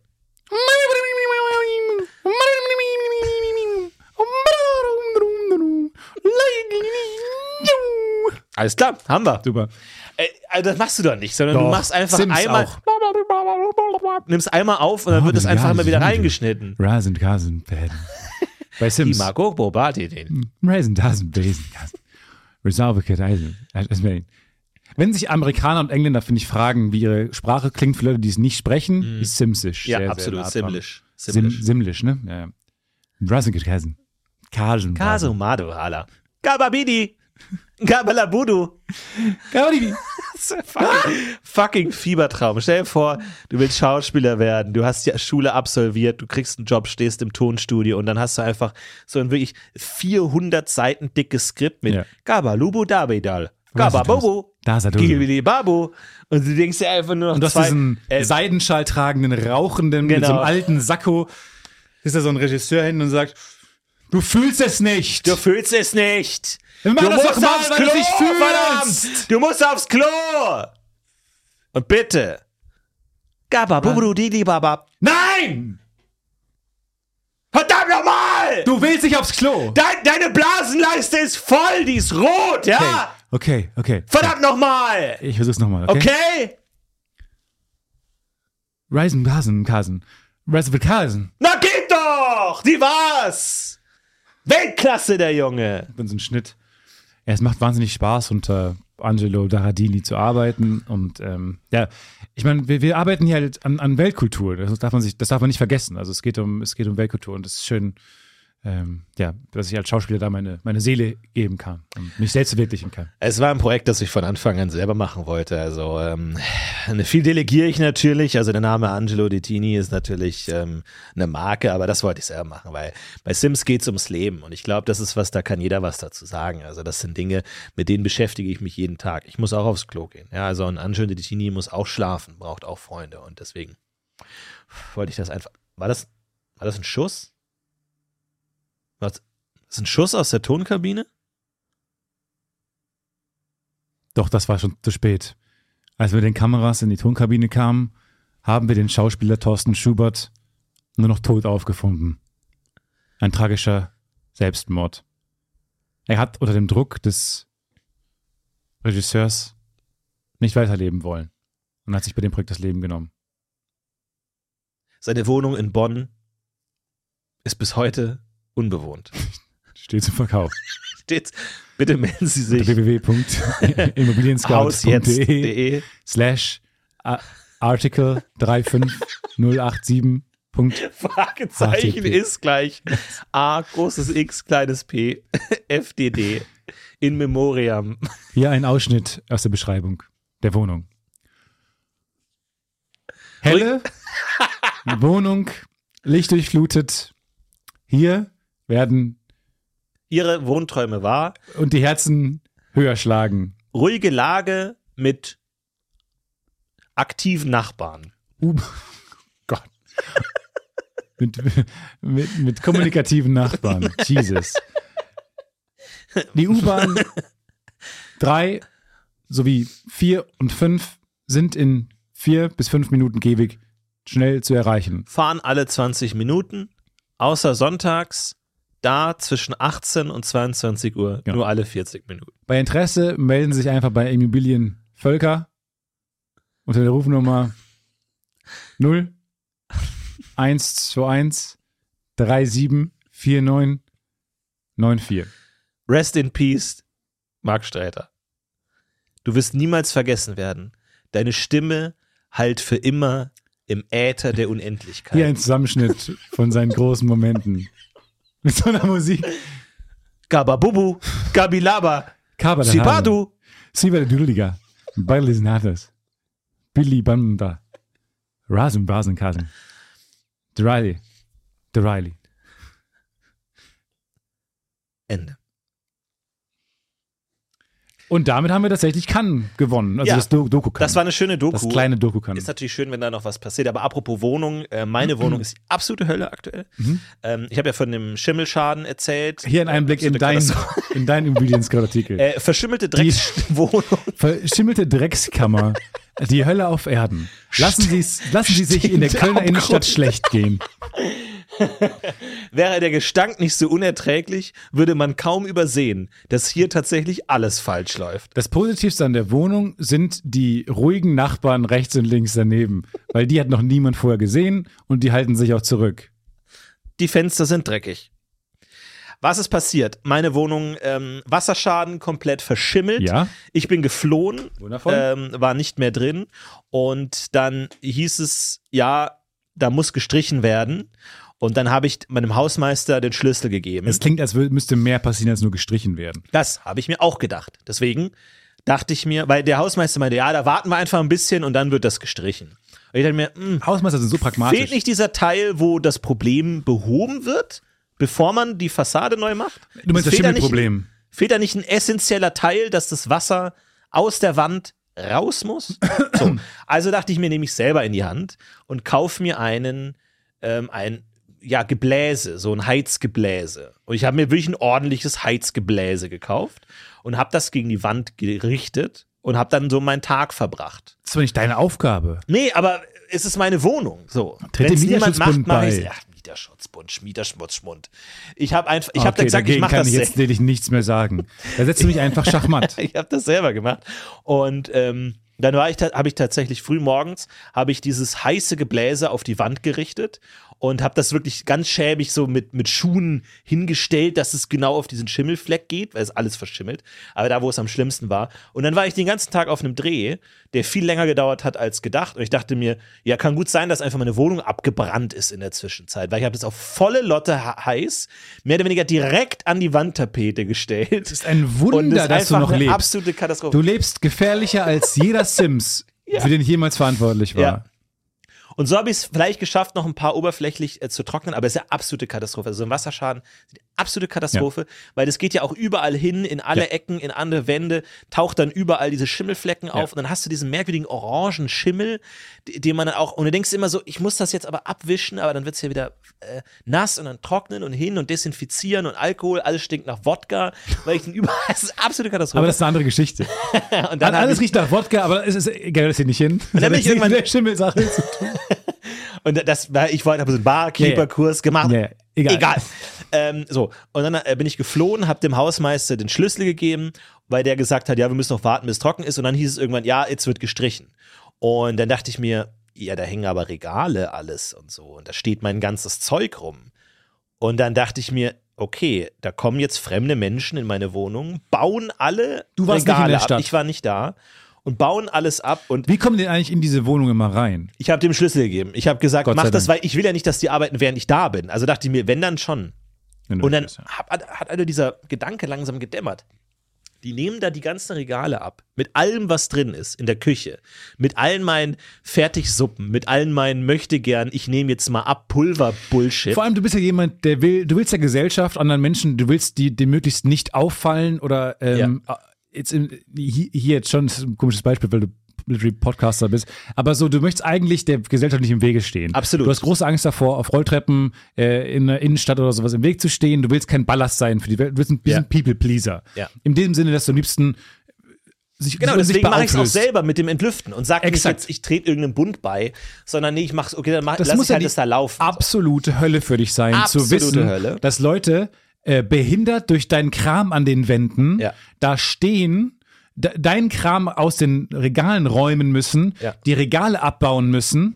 Alles klar, haben wir. Super. Also das machst du doch nicht, sondern du machst einfach Sims einmal. Auch. Nimmst einmal auf und dann wird es einfach immer wieder reingeschnitten. Rasen, Gasen, Bäden. Bei Sims. Die Marco, Bobati, den. Rasen, Gasen, Besen, Gasen. Resolve, Eisen. Wenn sich Amerikaner und Engländer, finde ich, fragen, wie ihre Sprache klingt für Leute, die es nicht sprechen, ist Simsisch. Ja, sehr, absolut, Simlisch. Simlisch, ne? Ja. Rasen, Gasen. Kasumado, Hala. Gababidi. Gabalabudu. Gababidi. Fucking Fiebertraum. Stell dir vor, du willst Schauspieler werden, du hast die Schule absolviert, du kriegst einen Job, stehst im Tonstudio und dann hast du einfach so ein wirklich 400 Seiten dickes Skript mit Gabalubu Dabidal, Gababubu, Gilbili Babu und du denkst dir einfach nur noch und das ist diesen Seidenschal tragenden, rauchenden, mit so einem alten Sakko, ist da so ein Regisseur hin und sagt, du fühlst es nicht. Du fühlst es nicht. Du musst aufs Klo, verdammt! Du musst aufs Klo! Und bitte. Nein! Verdammt nochmal! Du willst nicht aufs Klo! Deine Blasenleiste ist voll, die ist rot, ja? Okay. Verdammt nochmal! Ich versuch's nochmal, okay? Okay? Rasen. Na geht doch! Die war's! Weltklasse, der Junge! Ich bin so ein Schnitt. Ja, es macht wahnsinnig Spaß, unter Angelo Daradini zu arbeiten. Und ich meine, wir arbeiten hier halt an Weltkultur. Das darf man nicht vergessen. Also es geht um Weltkultur und es ist schön, dass ich als Schauspieler da meine Seele geben kann und mich selbst verwirklichen kann. Es war ein Projekt, das ich von Anfang an selber machen wollte. Also viel delegiere ich natürlich. Also der Name Angelo Dettini ist natürlich eine Marke, aber das wollte ich selber machen, weil bei Sims geht es ums Leben und ich glaube, das ist was, da kann jeder was dazu sagen. Also das sind Dinge, mit denen beschäftige ich mich jeden Tag. Ich muss auch aufs Klo gehen. Ja, also ein Angelo Dettini muss auch schlafen, braucht auch Freunde und deswegen wollte ich das einfach. War das ein Schuss? Was? Das ist ein Schuss aus der Tonkabine? Doch, das war schon zu spät. Als wir mit den Kameras in die Tonkabine kamen, haben wir den Schauspieler Thorsten Schubert nur noch tot aufgefunden. Ein tragischer Selbstmord. Er hat unter dem Druck des Regisseurs nicht weiterleben wollen und hat sich bei dem Projekt das Leben genommen. Seine Wohnung in Bonn ist bis heute unbewohnt. Steht zum Verkauf. Steht's. Bitte melden Sie sich. www.immobilienscout.de/Artikel 35087. Fragezeichen ist gleich A, großes X, kleines P, FDD, in Memoriam. Hier ein Ausschnitt aus der Beschreibung der Wohnung. Helle Wohnung, lichtdurchflutet. Hier werden Ihre Wohnträume wahr. Und die Herzen höher schlagen. Ruhige Lage mit aktiven Nachbarn. Gott. mit kommunikativen Nachbarn. Jesus. Die U-Bahn 3 sowie 4 und 5 sind in 4 bis 5 Minuten Gehweg schnell zu erreichen. Fahren alle 20 Minuten, außer sonntags, da zwischen 18 und 22 Uhr, nur alle 40 Minuten. Bei Interesse melden Sie sich einfach bei Immobilien Völker unter der Rufnummer 121 374994. Rest in Peace, Marc Sträter. Du wirst niemals vergessen werden. Deine Stimme hallt für immer im Äther der Unendlichkeit. Hier ein Zusammenschnitt von seinen großen Momenten. Mit so einer Musik. Gababubu, Gabilaba, Sipadu, Sibadudliga, Bailisnatas, Billy Banda, Rasen Basen Kasen, The Riley. Ende. Und damit haben wir tatsächlich Cannes gewonnen. Also das Doku-Cannes. Das war eine schöne Doku. Das kleine Doku-Cannes. Ist natürlich schön, wenn da noch was passiert. Aber apropos Wohnung, meine Wohnung ist die absolute Hölle aktuell. Ich habe ja von dem Schimmelschaden erzählt. Hier ein Einblick in deinen Immobilien-Artikel. Verschimmelte Dreckswohnung. Verschimmelte Dreckskammer. Die Hölle auf Erden. Lassen Sie sich in der Kölner Innenstadt schlecht gehen. Wäre der Gestank nicht so unerträglich, würde man kaum übersehen, dass hier tatsächlich alles falsch läuft. Das Positivste an der Wohnung sind die ruhigen Nachbarn rechts und links daneben, weil die hat noch niemand vorher gesehen und die halten sich auch zurück. Die Fenster sind dreckig. Was ist passiert? Meine Wohnung, Wasserschaden, komplett verschimmelt. Ja. Ich bin geflohen, Wundervoll. War nicht mehr drin. Und dann hieß es, ja, da muss gestrichen werden. Und dann habe ich meinem Hausmeister den Schlüssel gegeben. Es klingt, als müsste mehr passieren, als nur gestrichen werden. Das habe ich mir auch gedacht. Deswegen dachte ich mir, weil der Hausmeister meinte, ja, da warten wir einfach ein bisschen und dann wird das gestrichen. Und ich dachte mir, Hausmeister sind so pragmatisch. Fehlt nicht dieser Teil, wo das Problem behoben wird, bevor man die Fassade neu macht? Du meinst das Schimmelproblem? Fehlt da nicht ein essentieller Teil, dass das Wasser aus der Wand raus muss? So. Also dachte ich mir, nehme ich selber in die Hand und kaufe mir ein Gebläse, so ein Heizgebläse. Und ich habe mir wirklich ein ordentliches Heizgebläse gekauft und habe das gegen die Wand gerichtet und habe dann so meinen Tag verbracht. Das war nicht deine Aufgabe. Nee, aber es ist meine Wohnung. So. Wenn es niemand macht, mache ich es. Mieterschutzbund, Schmiederschmutzschmund. Ich habe da gesagt, ich mache das jetzt will ich nichts mehr sagen. Da setzt du mich einfach schachmatt. Ich habe das selber gemacht. Und dann habe ich tatsächlich früh morgens dieses heiße Gebläse auf die Wand gerichtet und habe das wirklich ganz schäbig so mit Schuhen hingestellt, dass es genau auf diesen Schimmelfleck geht, weil es alles verschimmelt, aber da, wo es am schlimmsten war. Und dann war ich den ganzen Tag auf einem Dreh, der viel länger gedauert hat als gedacht. Und ich dachte mir, ja, kann gut sein, dass einfach meine Wohnung abgebrannt ist in der Zwischenzeit, weil ich habe das auf volle Lotte heiß, mehr oder weniger direkt an die Wandtapete gestellt. Es ist ein Wunder, dass du noch lebst. Absolute Katastrophe. Du lebst gefährlicher als jeder Sims, für den ich jemals verantwortlich war. Ja. Und so habe ich es vielleicht geschafft, noch ein paar oberflächlich zu trocknen, aber es ist ja absolute Katastrophe. Also ein Wasserschaden ist eine absolute Katastrophe, weil das geht ja auch überall hin, in alle Ecken, in andere Wände, taucht dann überall diese Schimmelflecken auf und dann hast du diesen merkwürdigen orangen Schimmel, den man dann auch, und du denkst immer so, ich muss das jetzt aber abwischen, aber dann wird es ja wieder nass und dann trocknen und hin und desinfizieren und Alkohol, alles stinkt nach Wodka, weil ich den überall, das ist absolute Katastrophe. Aber das ist eine andere Geschichte. Und dann alles riecht nach Wodka, aber es ist egal, das hier nicht hin. Und dann bin ich irgendwann der Schimmelsache zu tun. Und ich habe so einen Barkeeper-Kurs gemacht. Yeah. Egal. So, und dann bin ich geflohen, habe dem Hausmeister den Schlüssel gegeben, weil der gesagt hat, ja, wir müssen noch warten, bis es trocken ist. Und dann hieß es irgendwann, ja, jetzt wird gestrichen. Und dann dachte ich mir, ja, da hängen aber Regale alles und so. Und da steht mein ganzes Zeug rum. Und dann dachte ich mir, okay, da kommen jetzt fremde Menschen in meine Wohnung, bauen alle Regale ab. Ich war nicht da. Und bauen alles ab. Und wie kommen die denn eigentlich in diese Wohnung immer rein? Ich habe dem Schlüssel gegeben. Ich habe gesagt, mach das, weil ich will ja nicht, dass die arbeiten, während ich da bin. Also dachte ich mir, wenn dann schon. Und dann hat also dieser Gedanke langsam gedämmert. Die nehmen da die ganzen Regale ab, mit allem, was drin ist, in der Küche, mit allen meinen Fertigsuppen, mit allen meinen möchtegern, ich nehme jetzt mal ab, Pulver-Bullshit. Vor allem, du bist ja jemand, du willst ja Gesellschaft, anderen Menschen, du willst die möglichst nicht auffallen oder hier jetzt schon, das ist ein komisches Beispiel, weil du literally Podcaster bist, aber so, du möchtest eigentlich der Gesellschaft nicht im Wege stehen. Absolut. Du hast große Angst davor, auf Rolltreppen in der Innenstadt oder sowas im Weg zu stehen, du willst kein Ballast sein für die Welt, du bist ein bisschen People-Pleaser. Ja. In dem Sinne, dass du am liebsten deswegen mache ich es auch selber mit dem Entlüften und sage nicht jetzt, ich trete irgendeinem Bund bei, sondern nee, ich mache es, okay, dann lass ich halt das da laufen. Absolute Hölle für dich sein, zu wissen, dass Leute behindert durch deinen Kram an den Wänden da stehen, deinen Kram aus den Regalen räumen müssen, die Regale abbauen müssen,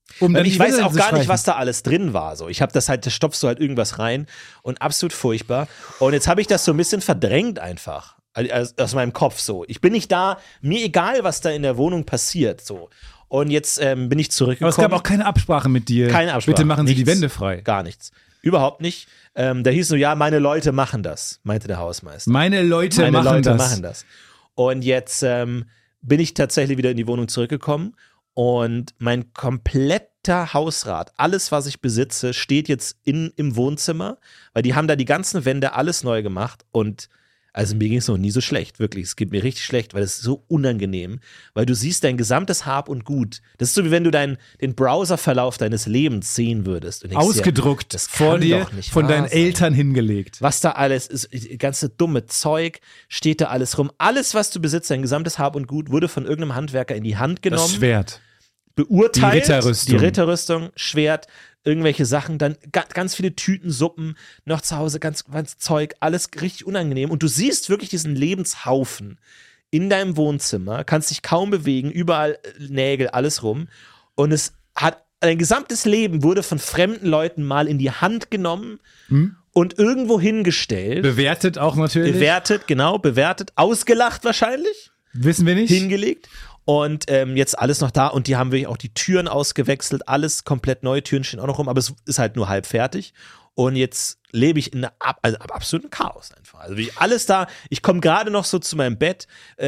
Und ich weiß auch gar nicht, was da alles drin war. So. Ich habe da stopfst du halt irgendwas rein und absolut furchtbar. Und jetzt habe ich das so ein bisschen verdrängt einfach aus meinem Kopf so. Ich bin nicht da, mir egal, was da in der Wohnung passiert so. Und jetzt bin ich zurückgekommen. Aber es gab auch keine Absprache mit dir. Keine Absprache. Bitte machen Sie die Wände frei. Gar nichts. Überhaupt nicht. Da hieß nur, ja, meine Leute machen das, meinte der Hausmeister. Meine Leute machen das. Und jetzt bin ich tatsächlich wieder in die Wohnung zurückgekommen und mein kompletter Hausrat, alles, was ich besitze, steht jetzt im Wohnzimmer, weil die haben da die ganzen Wände alles neu gemacht und also mir ging es noch nie so schlecht, wirklich. Es geht mir richtig schlecht, weil es ist so unangenehm, weil du siehst dein gesamtes Hab und Gut. Das ist so, wie wenn du den Browserverlauf deines Lebens sehen würdest. Und ausgedruckt vor dir, von deinen Eltern hingelegt. Was da alles ist, das ganze dumme Zeug, steht da alles rum. Alles, was du besitzt, dein gesamtes Hab und Gut, wurde von irgendeinem Handwerker in die Hand genommen. Das Schwert. Beurteilt. Die Ritterrüstung, Schwert, irgendwelche Sachen, dann ganz viele Tüten, Suppen, noch zu Hause, ganz Zeug, alles richtig unangenehm. Und du siehst wirklich diesen Lebenshaufen in deinem Wohnzimmer, kannst dich kaum bewegen, überall Nägel, alles rum. Und dein gesamtes Leben wurde von fremden Leuten mal in die Hand genommen und irgendwo hingestellt. Bewertet auch natürlich. Bewertet, ausgelacht wahrscheinlich. Wissen wir nicht. Hingelegt. Und jetzt alles noch da und die haben wirklich auch die Türen ausgewechselt, alles komplett neue Türen stehen auch noch rum, aber es ist halt nur halb fertig. Und jetzt lebe ich in absoluten Chaos einfach. Also wie alles da, ich komme gerade noch so zu meinem Bett,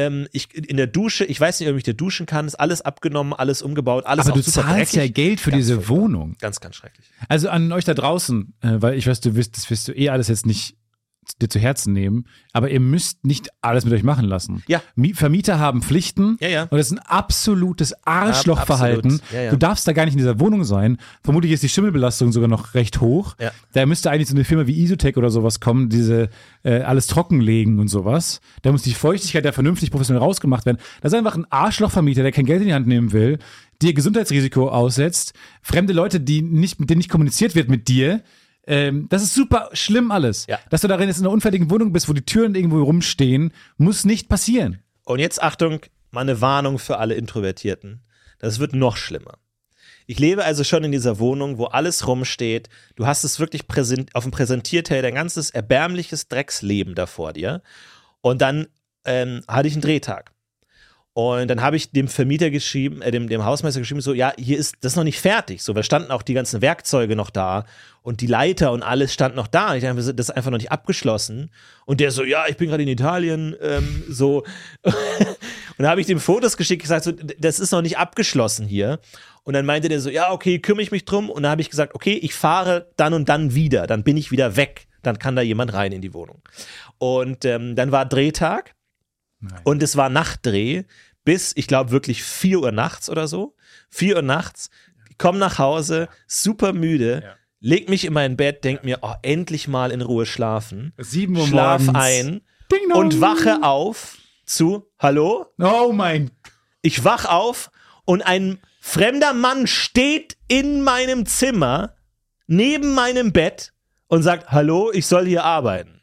in der Dusche, ich weiß nicht, ob ich da duschen kann, ist alles abgenommen, alles umgebaut, alles aber auch du super zahlst dreckig. Ja Geld für diese Wohnung. Ganz, ganz schrecklich. Also an euch da draußen, weil ich weiß, das wirst du alles jetzt nicht dir zu Herzen nehmen, aber ihr müsst nicht alles mit euch machen lassen. Ja. Vermieter haben Pflichten und das ist ein absolutes Arschlochverhalten. Ja. Du darfst da gar nicht in dieser Wohnung sein. Vermutlich ist die Schimmelbelastung sogar noch recht hoch. Ja. Da müsste eigentlich so eine Firma wie Isotech oder sowas kommen, diese alles trockenlegen und sowas. Da muss die Feuchtigkeit ja vernünftig professionell rausgemacht werden. Das ist einfach ein Arschlochvermieter, der kein Geld in die Hand nehmen will, dir Gesundheitsrisiko aussetzt, fremde Leute, mit denen nicht kommuniziert wird mit dir. Das ist super schlimm alles. Ja. Dass du darin jetzt in einer unfertigen Wohnung bist, wo die Türen irgendwo rumstehen, muss nicht passieren. Und jetzt Achtung, mal eine Warnung für alle Introvertierten. Das wird noch schlimmer. Ich lebe also schon in dieser Wohnung, wo alles rumsteht. Du hast es wirklich auf dem Präsentierteil, dein ganzes erbärmliches Drecksleben da vor dir. Und dann hatte ich einen Drehtag. Und dann habe ich dem Vermieter geschrieben, dem Hausmeister geschrieben, so, ja, das ist noch nicht fertig. So, da standen auch die ganzen Werkzeuge noch da und die Leiter und alles stand noch da. Ich dachte, das ist einfach noch nicht abgeschlossen. Und der so, ja, ich bin gerade in Italien, so. Und da habe ich dem Fotos geschickt, gesagt, so, das ist noch nicht abgeschlossen hier. Und dann meinte der so, ja, okay, kümmere ich mich drum. Und dann habe ich gesagt, okay, ich fahre dann und dann wieder. Dann bin ich wieder weg. Dann kann da jemand rein in die Wohnung. Und dann war Drehtag. Nein. Und es war Nachtdreh bis, ich glaube, wirklich 4 Uhr nachts oder so. 4 Uhr nachts. Ich komme nach Hause, super müde, leg mich in mein Bett, denk mir, oh, endlich mal in Ruhe schlafen. 7 Uhr Schlaf morgens. ein und wache auf zu, hallo? Oh mein. Ich wach auf und ein fremder Mann steht in meinem Zimmer, neben meinem Bett und sagt, hallo, ich soll hier arbeiten.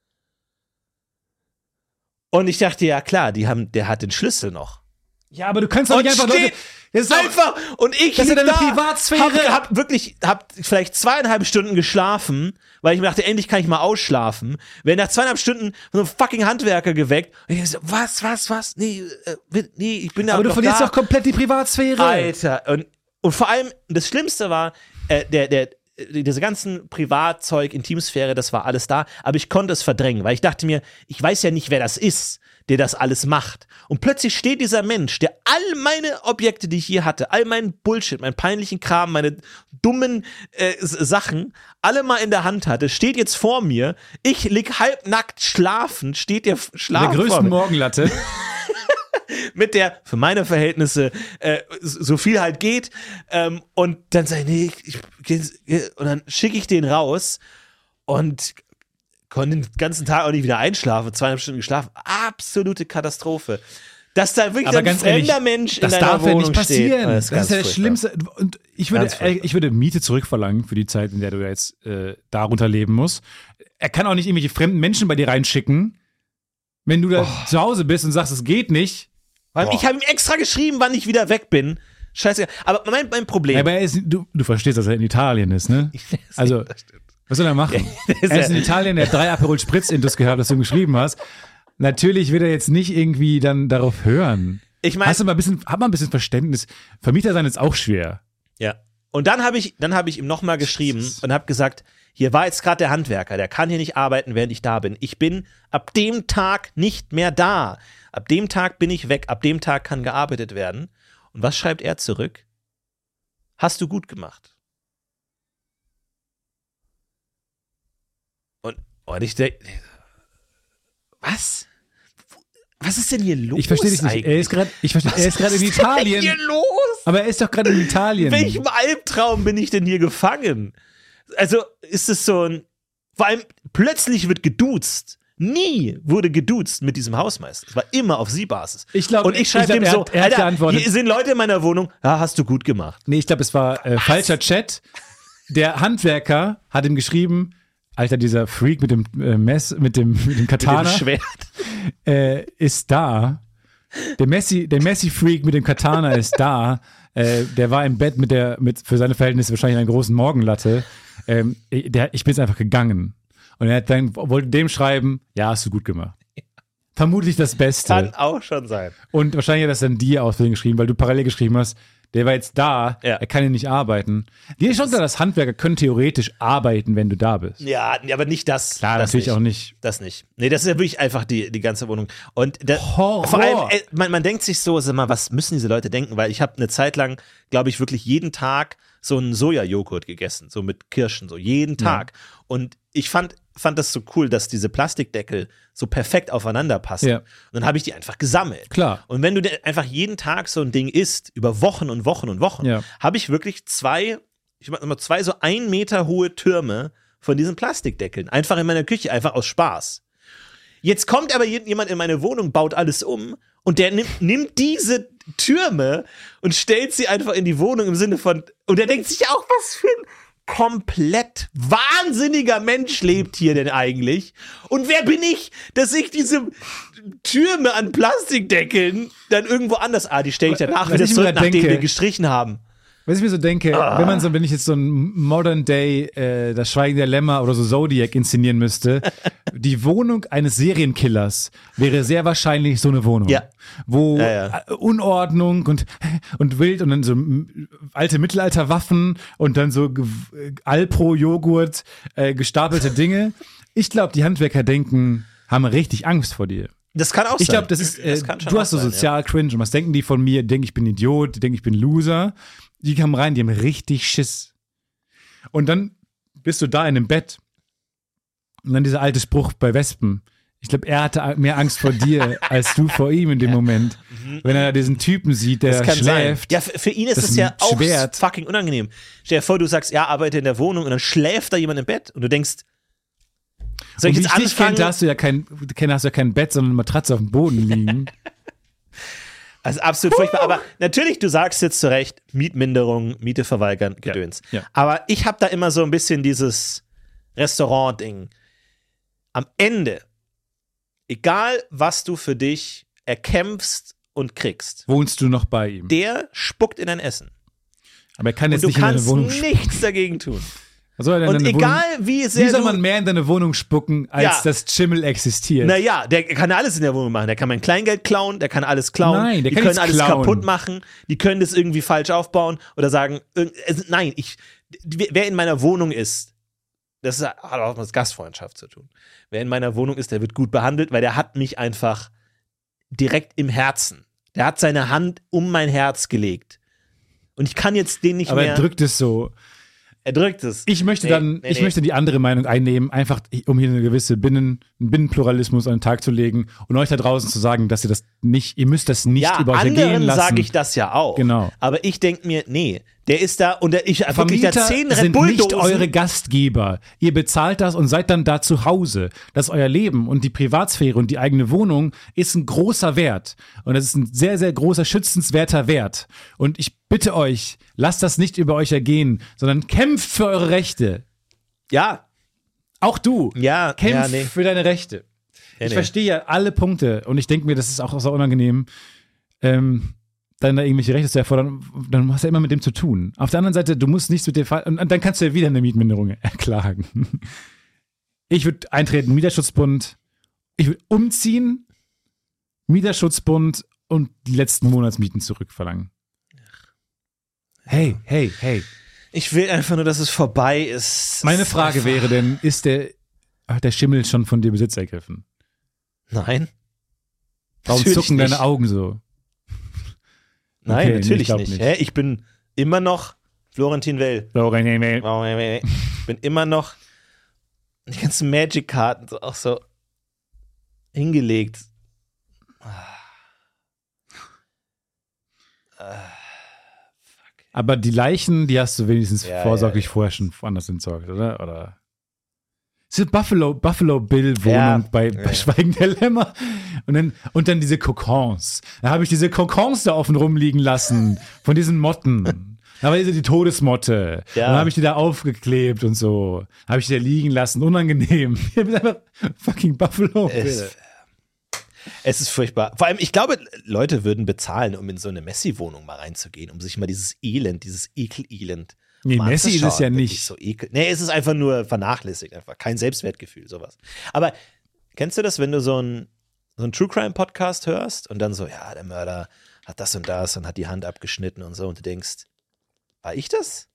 Und ich dachte, ja klar, der hat den Schlüssel noch. Ja, aber du kannst doch nicht einfach Leute... Das ist einfach, und ich das ist deine Privatsphäre. Hab vielleicht 2,5 Stunden geschlafen, weil ich mir dachte, endlich kann ich mal ausschlafen. Werde nach 2,5 Stunden von so einem fucking Handwerker geweckt. Und ich so, was? Nee, ich bin da. Aber du verlierst doch komplett die Privatsphäre. Alter. Und vor allem, das Schlimmste war, diese ganzen Privatzeug, Intimsphäre, das war alles da, aber ich konnte es verdrängen, weil ich dachte mir, ich weiß ja nicht, wer das ist, der das alles macht. Und plötzlich steht dieser Mensch, der all meine Objekte, die ich hier hatte, all meinen Bullshit, meinen peinlichen Kram, meine dummen Sachen, alle mal in der Hand hatte, steht jetzt vor mir, ich lieg halbnackt schlafen, steht der schlafen der größten Morgenlatte. Mit der, für meine Verhältnisse, so viel halt geht. Und dann sage ich, nee, und dann schicke ich den raus und konnte den ganzen Tag auch nicht wieder einschlafen, 2,5 Stunden geschlafen. Absolute Katastrophe. Dass da wirklich ein fremder Mensch in deiner Wohnung steht. Das darf ja nicht passieren. Das ist ja das Schlimmste. Und ich würde Miete zurückverlangen für die Zeit, in der du jetzt darunter leben musst. Er kann auch nicht irgendwelche fremden Menschen bei dir reinschicken, wenn du da zu Hause bist und sagst, es geht nicht. Ich habe ihm extra geschrieben, wann ich wieder weg bin. scheißegal. Aber mein Problem. Aber du verstehst, dass er in Italien ist, ne? Also, was soll er machen? Er ist in Italien, der hat 3 Aperol Spritz Intus gehabt, das du geschrieben hast. Natürlich wird er jetzt nicht irgendwie dann darauf hören. Ich meine, hat mal ein bisschen Verständnis. Vermieter sein ist auch schwer. Ja. Und dann habe ich ihm nochmal geschrieben und habe gesagt, hier war jetzt gerade der Handwerker, der kann hier nicht arbeiten, während ich da bin. Ich bin ab dem Tag nicht mehr da. Ab dem Tag bin ich weg. Ab dem Tag kann gearbeitet werden. Und was schreibt er zurück? Hast du gut gemacht. Und ich denke, was? Was ist denn hier los? Ich verstehe dich nicht. Er ist gerade in Italien. Was ist denn hier los? Aber er ist doch gerade in Italien. In welchem Albtraum bin ich denn hier gefangen? Also ist es so ein, vor allem plötzlich wird geduzt. Nie wurde geduzt mit diesem Hausmeister. Es war immer auf Sie-Basis. Und ich schreibe dem so, Alter, hier sind Leute in meiner Wohnung, ja, hast du gut gemacht. Nee, ich glaube, es war falscher Chat. Der Handwerker hat ihm geschrieben, Alter, dieser Freak mit dem mit dem Katana mit dem Schwert. Ist da. Der Messi-Freak mit dem Katana ist da. Der war im Bett mit für seine Verhältnisse wahrscheinlich einer großen Morgenlatte. Ich bin jetzt einfach gegangen. Und er wollte dem schreiben, ja, hast du gut gemacht. Vermutlich das Beste. Kann auch schon sein. Und wahrscheinlich hat er das dann dir aus geschrieben, weil du parallel geschrieben hast, der war jetzt da, er kann ja nicht arbeiten. Die ist schon klar, dass Handwerker können theoretisch arbeiten, wenn du da bist. Ja, aber nicht das. Klar, das natürlich nicht. auch nicht. Das nicht. Nee, das ist ja wirklich einfach die ganze Wohnung. Und vor allem, man denkt sich so, sag mal, was müssen diese Leute denken? Weil ich habe eine Zeit lang, glaube ich, wirklich jeden Tag so einen Sojajoghurt gegessen, so mit Kirschen, so jeden Tag. Ja. Und ich fand das so cool, dass diese Plastikdeckel so perfekt aufeinander passen. Ja. Und dann habe ich die einfach gesammelt. Klar. Und wenn du einfach jeden Tag so ein Ding isst, über Wochen und Wochen und Wochen, habe ich wirklich zwei so 1 Meter hohe Türme von diesen Plastikdeckeln. Einfach in meiner Küche, einfach aus Spaß. Jetzt kommt aber jemand in meine Wohnung, baut alles um und der nimmt diese Türme und stellt sie einfach in die Wohnung im Sinne von, und der denkt sich auch, was für ein komplett wahnsinniger Mensch lebt hier denn eigentlich? Und wer bin ich, dass ich diese Türme an Plastikdeckeln dann irgendwo anders, die stelle ich danach wieder zurück, nachdem wir gestrichen haben. Was ich mir so denke, wenn ich jetzt so ein Modern Day, das Schweigen der Lämmer oder so Zodiac inszenieren müsste, die Wohnung eines Serienkillers wäre sehr wahrscheinlich so eine Wohnung. Ja. Wo Unordnung und wild und dann so alte Mittelalterwaffen und dann so Alpro-Joghurt, gestapelte Dinge. Ich glaube, die Handwerker haben richtig Angst vor dir. Das kann auch sein. Ich glaube, das ist, du hast so Sozial-Cringe und was denken die von mir? Die denken, ich bin Idiot, die denken, ich bin Loser. Die kamen rein, die haben richtig Schiss. Und dann bist du da in dem Bett und dann dieser alte Spruch bei Wespen. Ich glaube, er hatte mehr Angst vor dir als du vor ihm in dem Moment. Wenn er diesen Typen sieht, der schläft. Sein. Ja, für ihn ist es ja auch fucking unangenehm. Stell dir vor, du sagst, ja, arbeite in der Wohnung und dann schläft da jemand im Bett und du denkst, soll ich jetzt anfangen? Da hast du ja kein Bett, sondern eine Matratze auf dem Boden liegen. Also absolut furchtbar. Aber natürlich, du sagst jetzt zu Recht, Mietminderung, Miete verweigern, Gedöns. Ja. Aber ich habe da immer so ein bisschen dieses Restaurant-Ding. Am Ende, egal was du für dich erkämpfst und kriegst, wohnst du noch bei ihm. Der spuckt in dein Essen. Aber er kann jetzt nicht in deine Wohnung spucken. Du kannst nichts dagegen tun. Und egal wie sehr wie soll man mehr in deine Wohnung spucken, als das Schimmel existiert? Naja, der kann alles in der Wohnung machen. Der kann mein Kleingeld klauen, der kann alles klauen. Nein, die können alles kaputt machen, die können das irgendwie falsch aufbauen oder sagen, nein, wer in meiner Wohnung ist, das hat auch mit Gastfreundschaft zu tun. Wer in meiner Wohnung ist, der wird gut behandelt, weil der hat mich einfach direkt im Herzen. Der hat seine Hand um mein Herz gelegt. Und ich kann jetzt den nicht mehr. Aber er drückt es so. Er drückt es. Ich möchte die andere Meinung einnehmen, einfach um hier eine gewisse Binnenpluralismus an den Tag zu legen und euch da draußen zu sagen, dass ihr müsst das nicht über euch ergehen lassen. Sage ich das ja auch. Genau. Aber ich denke mir, nee, der ist da und Vermieter sind nicht eure Gastgeber. Ihr bezahlt das und seid dann da zu Hause. Das ist euer Leben und die Privatsphäre und die eigene Wohnung ist ein großer Wert. Und das ist ein sehr, sehr großer, schützenswerter Wert. Und ich bitte euch, lasst das nicht über euch ergehen, sondern kämpft für eure Rechte. Ja. Auch du. Ja. Kämpft für deine Rechte. Ich verstehe ja alle Punkte und ich denke mir, das ist auch so unangenehm. dann da irgendwelche Rechte zu erfordern, dann hast du ja immer mit dem zu tun. Auf der anderen Seite, du musst nichts mit dem Fall, und dann kannst du ja wieder eine Mietminderung erklagen. Ich würde eintreten, Mieterschutzbund, ich würde umziehen, Mieterschutzbund und die letzten Monatsmieten zurückverlangen. Hey. Ich will einfach nur, dass es vorbei ist. Meine Frage wäre denn, hat der Schimmel schon von dir Besitz ergriffen? Nein. Warum natürlich zucken nicht. deine Augen so? Nein, Okay, natürlich ich nicht. Hä? Ich bin immer noch Florentin Well. Ich bin immer noch die ganzen Magic-Karten so auch so hingelegt. Aber die Leichen, die hast du wenigstens vorsorglich vorher schon woanders entsorgt, oder? Diese Buffalo Bill Wohnung bei Schweigen der Lämmer. Und dann diese Kokons. Da habe ich diese Kokons da offen rumliegen lassen. Von diesen Motten. Da war die Todesmotte. Ja. Dann habe ich die da aufgeklebt und so. Habe ich die da liegen lassen. Unangenehm. Ich bin einfach fucking Buffalo Bill. Es ist furchtbar. Vor allem, ich glaube, Leute würden bezahlen, um in so eine Messi-Wohnung mal reinzugehen, um sich mal dieses Ekel-Elend Nee, Messi ist es ja nicht. So nee, es ist einfach nur vernachlässigt, einfach kein Selbstwertgefühl, sowas. Aber kennst du das, wenn du so einen True-Crime-Podcast hörst und dann so, ja, der Mörder hat das und hat die Hand abgeschnitten und so und du denkst, war ich das?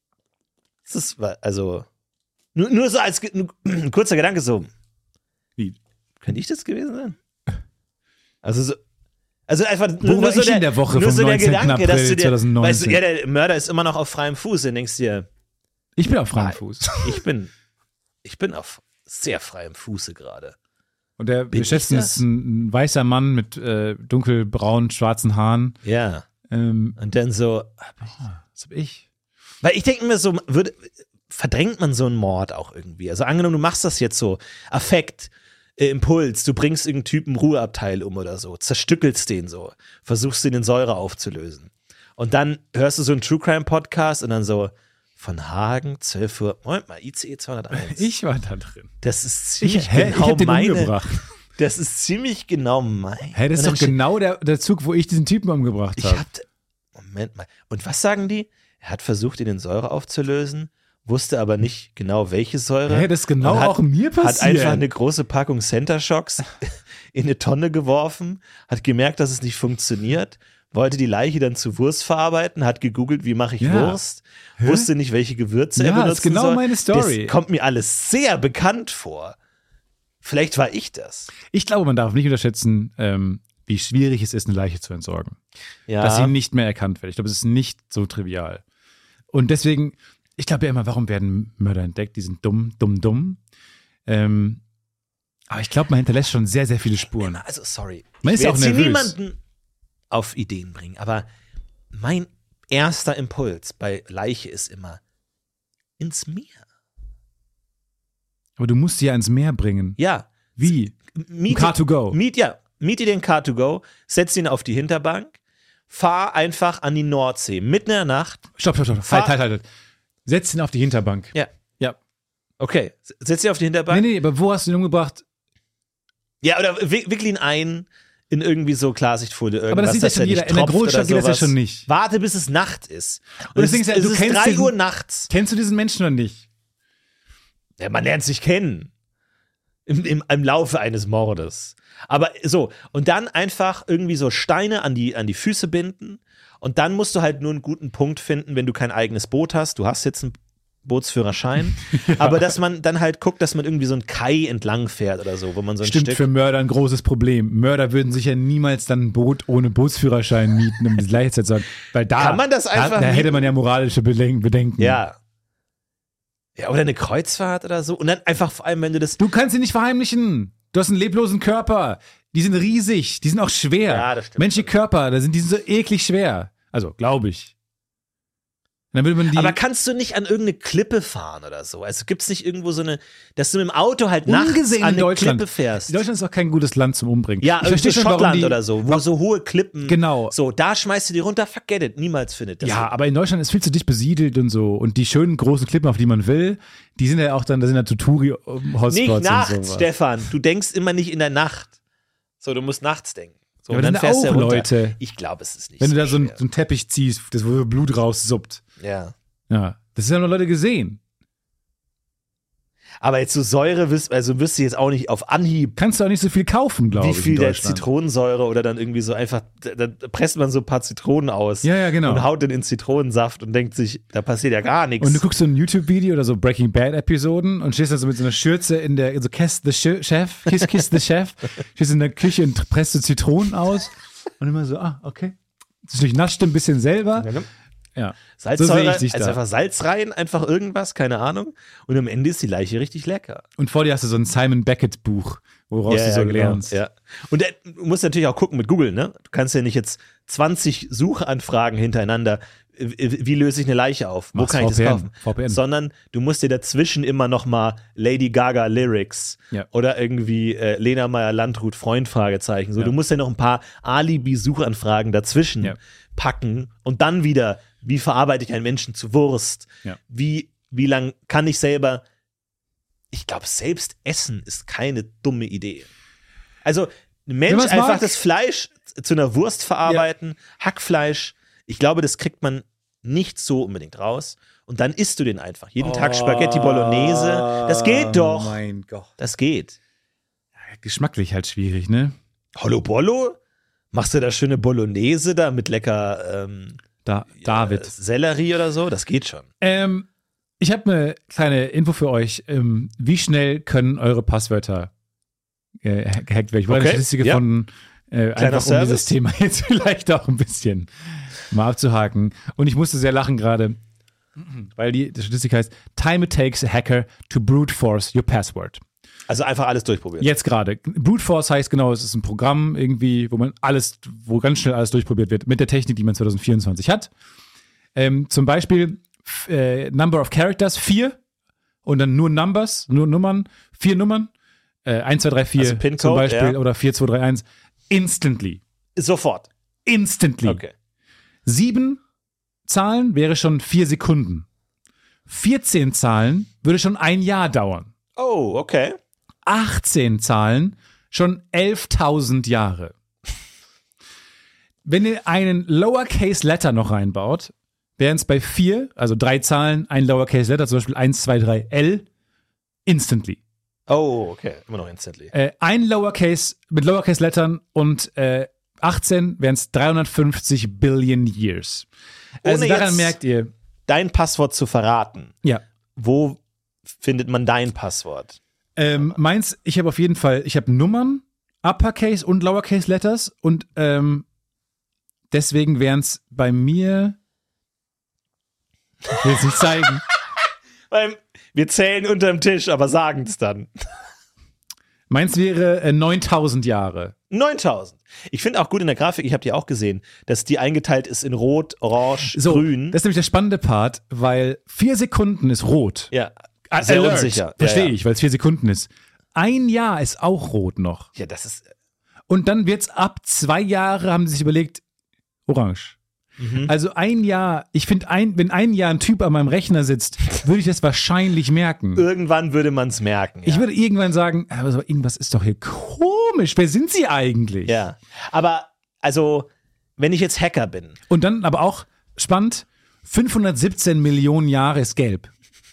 Also, nur so als ein kurzer Gedanke so, wie? Könnte ich das gewesen sein? Also einfach nur so in der Woche vom 19. Gedanke, April 2019. Weißt du, der Mörder ist immer noch auf freiem Fuß. Du denkst dir, ich bin auf freiem Fuß. Ich bin auf sehr freiem Fuße gerade. Und der Chef ist ein weißer Mann mit dunkelbraunen, schwarzen Haaren. Ja. Und dann so, was hab ich? Weil ich denke mir so, verdrängt man so einen Mord auch irgendwie. Also angenommen, du machst das jetzt so, Affekt, Impuls, du bringst irgendeinen Typen Ruheabteil um oder so, zerstückelst den so, versuchst den in Säure aufzulösen. Und dann hörst du so einen True Crime Podcast und dann so, von Hagen, 12 Uhr, Moment mal, ICE 201. Ich war da drin. Das ist ziemlich genau meine. Das ist ziemlich genau mein. Hä, das ist doch genau der Zug, wo ich diesen Typen umgebracht habe. Moment mal. Und was sagen die? Er hat versucht, ihn in Säure aufzulösen, wusste aber nicht genau, welche Säure. Hä, das ist genau auch mir passiert. Hat einfach eine große Packung Center Shocks in eine Tonne geworfen, hat gemerkt, dass es nicht funktioniert, wollte die Leiche dann zu Wurst verarbeiten, hat gegoogelt, wie mache ich Wurst, wusste nicht, welche Gewürze er benutzen soll. Das ist genau meine Story. Das kommt mir alles sehr bekannt vor. Vielleicht war ich das. Ich glaube, man darf nicht unterschätzen, wie schwierig es ist, eine Leiche zu entsorgen. Ja. Dass sie nicht mehr erkannt wird. Ich glaube, es ist nicht so trivial. Und deswegen, ich glaube ja immer, warum werden Mörder entdeckt? Die sind dumm. Aber ich glaube, man hinterlässt schon sehr, sehr viele Spuren. Also, sorry. Man ist auch nervös. Niemanden auf Ideen bringen, aber mein erster Impuls bei Leiche ist immer ins Meer. Aber du musst sie ja ins Meer bringen. Ja. Wie? Car2Go. Miete den Car2Go, setz ihn auf die Hinterbank, fahr einfach an die Nordsee, mitten in der Nacht. Stopp. Halt. Setz ihn auf die Hinterbank. Ja. Okay, setz ihn auf die Hinterbank. Nee, aber wo hast du ihn umgebracht? Ja, oder wickel ihn ein in irgendwie so Klarsichtfolie. Aber das sieht ja schon jeder. In der Großstadt geht das ja schon nicht. Warte, bis es Nacht ist. Und deswegen ist es 3 Uhr nachts. Kennst du diesen Menschen noch nicht? Ja, man lernt sich kennen. Im Laufe eines Mordes. Aber so, und dann einfach irgendwie so Steine an die Füße binden und dann musst du halt nur einen guten Punkt finden, wenn du kein eigenes Boot hast. Du hast jetzt einen Bootsführerschein, aber dass man dann halt guckt, dass man irgendwie so ein Kai entlang fährt oder so, wo man so ein Stimmt, für Mörder ein großes Problem. Mörder würden sich ja niemals dann ein Boot ohne Bootsführerschein mieten, um die Leiche zu sagen. Weil kann man das einfach da hätte man ja moralische Bedenken. Ja, oder eine Kreuzfahrt oder so. Und dann einfach vor allem, wenn du das... Du kannst sie nicht verheimlichen. Du hast einen leblosen Körper. Die sind riesig. Die sind auch schwer. Ja, das stimmt. Menschliche Körper, die sind so eklig schwer. Also, glaube ich. Dann will man aber kannst du nicht an irgendeine Klippe fahren oder so? Also gibt es nicht irgendwo so eine, dass du mit dem Auto halt nachts an eine Klippe fährst? Deutschland ist auch kein gutes Land zum Umbringen. Ja, irgendwie Schottland oder so, wo so hohe Klippen, genau. So, da schmeißt du die runter, forget it, niemals findet das. Ja, aber in Deutschland ist viel zu dicht besiedelt und so. Und die schönen großen Klippen, auf die man will, die sind ja auch dann, da sind ja Touri-Hotspots. Nicht nachts, und so. Stefan, du denkst immer nicht in der Nacht. So, du musst nachts denken. So, aber dann fährst du auch Leute. Ich glaube, es ist nicht wenn so du da so einen Teppich ziehst, das wo Blut raussuppt. Ja. Ja, das haben noch Leute gesehen. Aber jetzt so Säure, wirst du jetzt auch nicht auf Anhieb. Kannst du auch nicht so viel kaufen, glaube ich. Wie viel der Zitronensäure oder dann irgendwie so einfach, dann presst man so ein paar Zitronen aus. Ja, genau. Und haut den in Zitronensaft und denkt sich, da passiert ja gar nichts. Und du guckst so ein YouTube-Video oder so Breaking Bad-Episoden und stehst da so mit so einer Schürze in der, so Kiss the Chef, stehst in der Küche und presst so Zitronen aus und immer so, okay. Du durchnascht ein bisschen selber. Ja. Salzsäure, also einfach Salz rein, einfach irgendwas, keine Ahnung. Und am Ende ist die Leiche richtig lecker. Und vor dir hast du so ein Simon Beckett-Buch, woraus du so lernst. Ja. Und du musst natürlich auch gucken mit Google, ne? Du kannst ja nicht jetzt 20 Suchanfragen hintereinander, wie löse ich eine Leiche auf? Wo kann ich das kaufen? VPN. Sondern du musst dir dazwischen immer noch mal Lady Gaga Lyrics oder irgendwie Lena Meyer-Landrut Freund Fragezeichen. So, du musst ja noch ein paar Alibi-Suchanfragen dazwischen packen und dann wieder, wie verarbeite ich einen Menschen zu Wurst? Ja. Wie lang kann ich selber, ich glaube, selbst essen ist keine dumme Idee. Also, ein Mensch einfach das Fleisch zu einer Wurst verarbeiten, Hackfleisch, ich glaube, das kriegt man nicht so unbedingt raus. Und dann isst du den einfach. Jeden Tag Spaghetti Bolognese. Das geht doch. Oh mein Gott. Das geht. Geschmacklich halt schwierig, ne? Hallo Bollo? Machst du da schöne Bolognese da mit lecker David. Sellerie oder so? Das geht schon. Ich habe eine kleine Info für euch. Wie schnell können eure Passwörter gehackt werden? Ich wollte eine Statistik gefunden, einfach um dieses Thema jetzt vielleicht auch ein bisschen mal abzuhaken. Und ich musste sehr lachen gerade, weil die Statistik heißt, Time it takes a hacker to brute force your password. Also einfach alles durchprobieren. Jetzt gerade. Brute Force heißt genau, es ist ein Programm irgendwie, wo ganz schnell alles durchprobiert wird mit der Technik, die man 2024 hat. Zum Beispiel Number of Characters 4 und dann nur Nummern, 4 Nummern, 1, 2, 3, 4 also PIN-Code, zum Beispiel oder 4, 2, 3, 1. Instantly. Sofort. Instantly. Okay. 7 Zahlen wäre schon 4 Sekunden. 14 Zahlen würde schon 1 Jahr dauern. Oh, okay. 18 Zahlen schon 11.000 Jahre. Wenn ihr einen Lowercase Letter noch reinbaut, wären es bei 4, also 3 Zahlen, ein Lowercase Letter, zum Beispiel 1, 2, 3, L, instantly. Oh, okay, immer noch instantly. Ein Lowercase mit Lowercase Lettern und 18 wären es 350 Billion Years. Also daran merkt ihr. Dein Passwort zu verraten. Ja. Wo findet man dein Passwort? Meins, ich habe auf jeden Fall, ich habe Nummern, Uppercase und Lowercase Letters und deswegen wären es bei mir, ich will es nicht zeigen. Wir zählen unterm Tisch, aber sagen es dann. Meins wäre 9.000 Jahre. 9.000. Ich finde auch gut in der Grafik, ich habe die auch gesehen, dass die eingeteilt ist in Rot, Orange, Grün. Das ist nämlich der spannende Part, weil 4 Sekunden ist rot. Ja, sehr unsicher. Verstehe ich, weil es 4 Sekunden ist. 1 Jahr ist auch rot noch. Ja, das ist. Und dann wird's ab 2 Jahre, haben sie sich überlegt, orange. Also 1 Jahr, ich finde, wenn 1 Jahr ein Typ an meinem Rechner sitzt, würde ich das wahrscheinlich merken. Irgendwann würde man es merken. Ja. Ich würde irgendwann sagen, aber irgendwas ist doch hier komisch. Wer sind sie eigentlich? Ja, aber also, wenn ich jetzt Hacker bin. Und dann aber auch spannend, 517 Millionen Jahre ist gelb.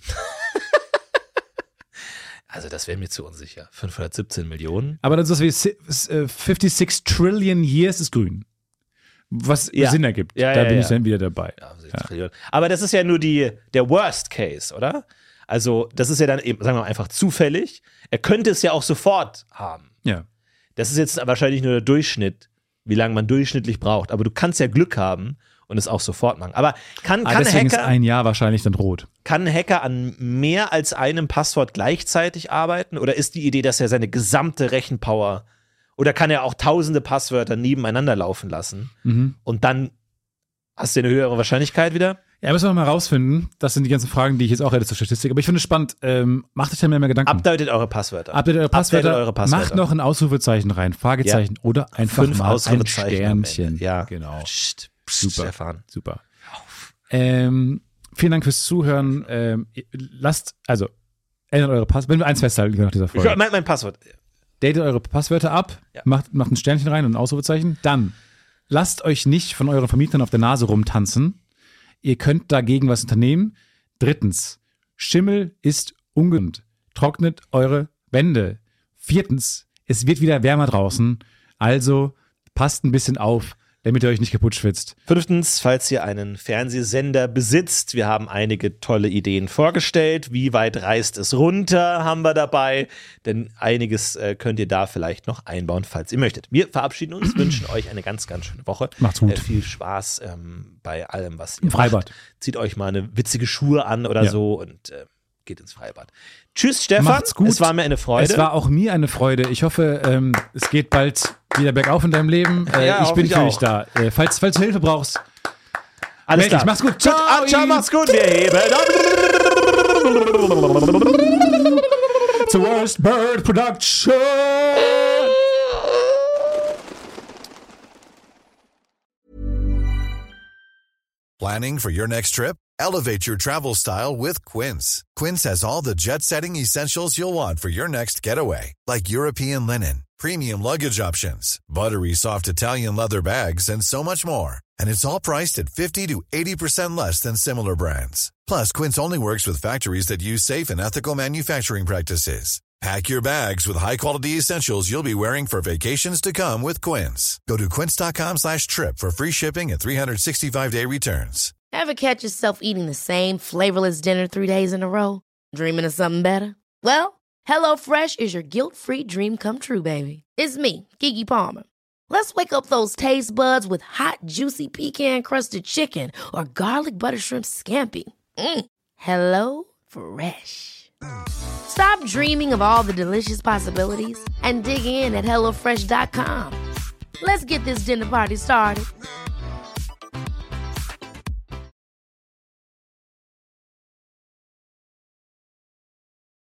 Also das wäre mir zu unsicher. 517 Millionen. Aber dann so was wie 56 Trillion Years ist grün. Was Sinn ergibt. Da bin ich dann wieder dabei. Ja. Aber das ist ja nur der Worst Case, oder? Also das ist ja dann eben, sagen wir mal, einfach zufällig. Er könnte es ja auch sofort haben. Ja. Das ist jetzt wahrscheinlich nur der Durchschnitt, wie lange man durchschnittlich braucht. Aber du kannst ja Glück haben und es auch sofort machen. Aber kann deswegen Hacker, ist 1 Jahr wahrscheinlich dann rot. Kann ein Hacker an mehr als einem Passwort gleichzeitig arbeiten? Oder ist die Idee, dass er seine gesamte Rechenpower, oder kann er auch tausende Passwörter nebeneinander laufen lassen? Und dann hast du eine höhere Wahrscheinlichkeit wieder? Ja, müssen wir mal rausfinden. Das sind die ganzen Fragen, die ich jetzt auch hätte zur Statistik. Aber ich finde es spannend. Macht euch da mehr Gedanken. Updatet eure Passwörter. Macht noch ein Ausrufezeichen rein, Fragezeichen oder einfach 5 mal ein Sternchen. Ja, genau. Super. Stefan. Super. Vielen Dank fürs Zuhören. Ändert eure Passwörter. Wenn wir eins festhalten können nach dieser Folge. Mein Passwort. datet eure Passwörter ab, macht ein Sternchen rein und ein Ausrufezeichen. Dann lasst euch nicht von euren Vermietern auf der Nase rumtanzen. Ihr könnt dagegen was unternehmen. 3. Schimmel ist ungesund. Trocknet eure Wände. 4. Es wird wieder wärmer draußen. Also passt ein bisschen auf, damit ihr euch nicht kaputt schwitzt. 5. Falls ihr einen Fernsehsender besitzt, wir haben einige tolle Ideen vorgestellt. Wie weit reißt es runter, haben wir dabei. Denn einiges könnt ihr da vielleicht noch einbauen, falls ihr möchtet. Wir verabschieden uns, wünschen euch eine ganz, ganz schöne Woche. Macht's gut. Viel Spaß bei allem, was ihr Im Freibad. macht. Zieht euch mal eine witzige Schuhe an oder so und geht ins Freibad. Tschüss, Stefan. Macht's gut. Es war mir eine Freude. Es war auch mir eine Freude. Ich hoffe, es geht bald wieder bergauf in deinem Leben. Ich bin für dich da. Falls du Hilfe brauchst. Alles klar. Mach's gut. Ciao. Ciao, mach's gut. Wir heben ab. It's the Worst Bird Production. Planning for your next trip? Elevate your travel style with Quince. Quince has all the jet-setting essentials you'll want for your next getaway, like European linen, premium luggage options, buttery soft Italian leather bags, and so much more. And it's all priced at 50 to 80% less than similar brands. Plus, Quince only works with factories that use safe and ethical manufacturing practices. Pack your bags with high-quality essentials you'll be wearing for vacations to come with Quince. Go to quince.com/trip for free shipping and 365-day returns. Ever catch yourself eating the same flavorless dinner 3 days in a row? Dreaming of something better? Well, HelloFresh is your guilt-free dream come true, baby. It's me, Keke Palmer. Let's wake up those taste buds with hot, juicy pecan-crusted chicken or garlic butter shrimp scampi. Hello Fresh. Stop dreaming of all the delicious possibilities and dig in at HelloFresh.com. Let's get this dinner party started.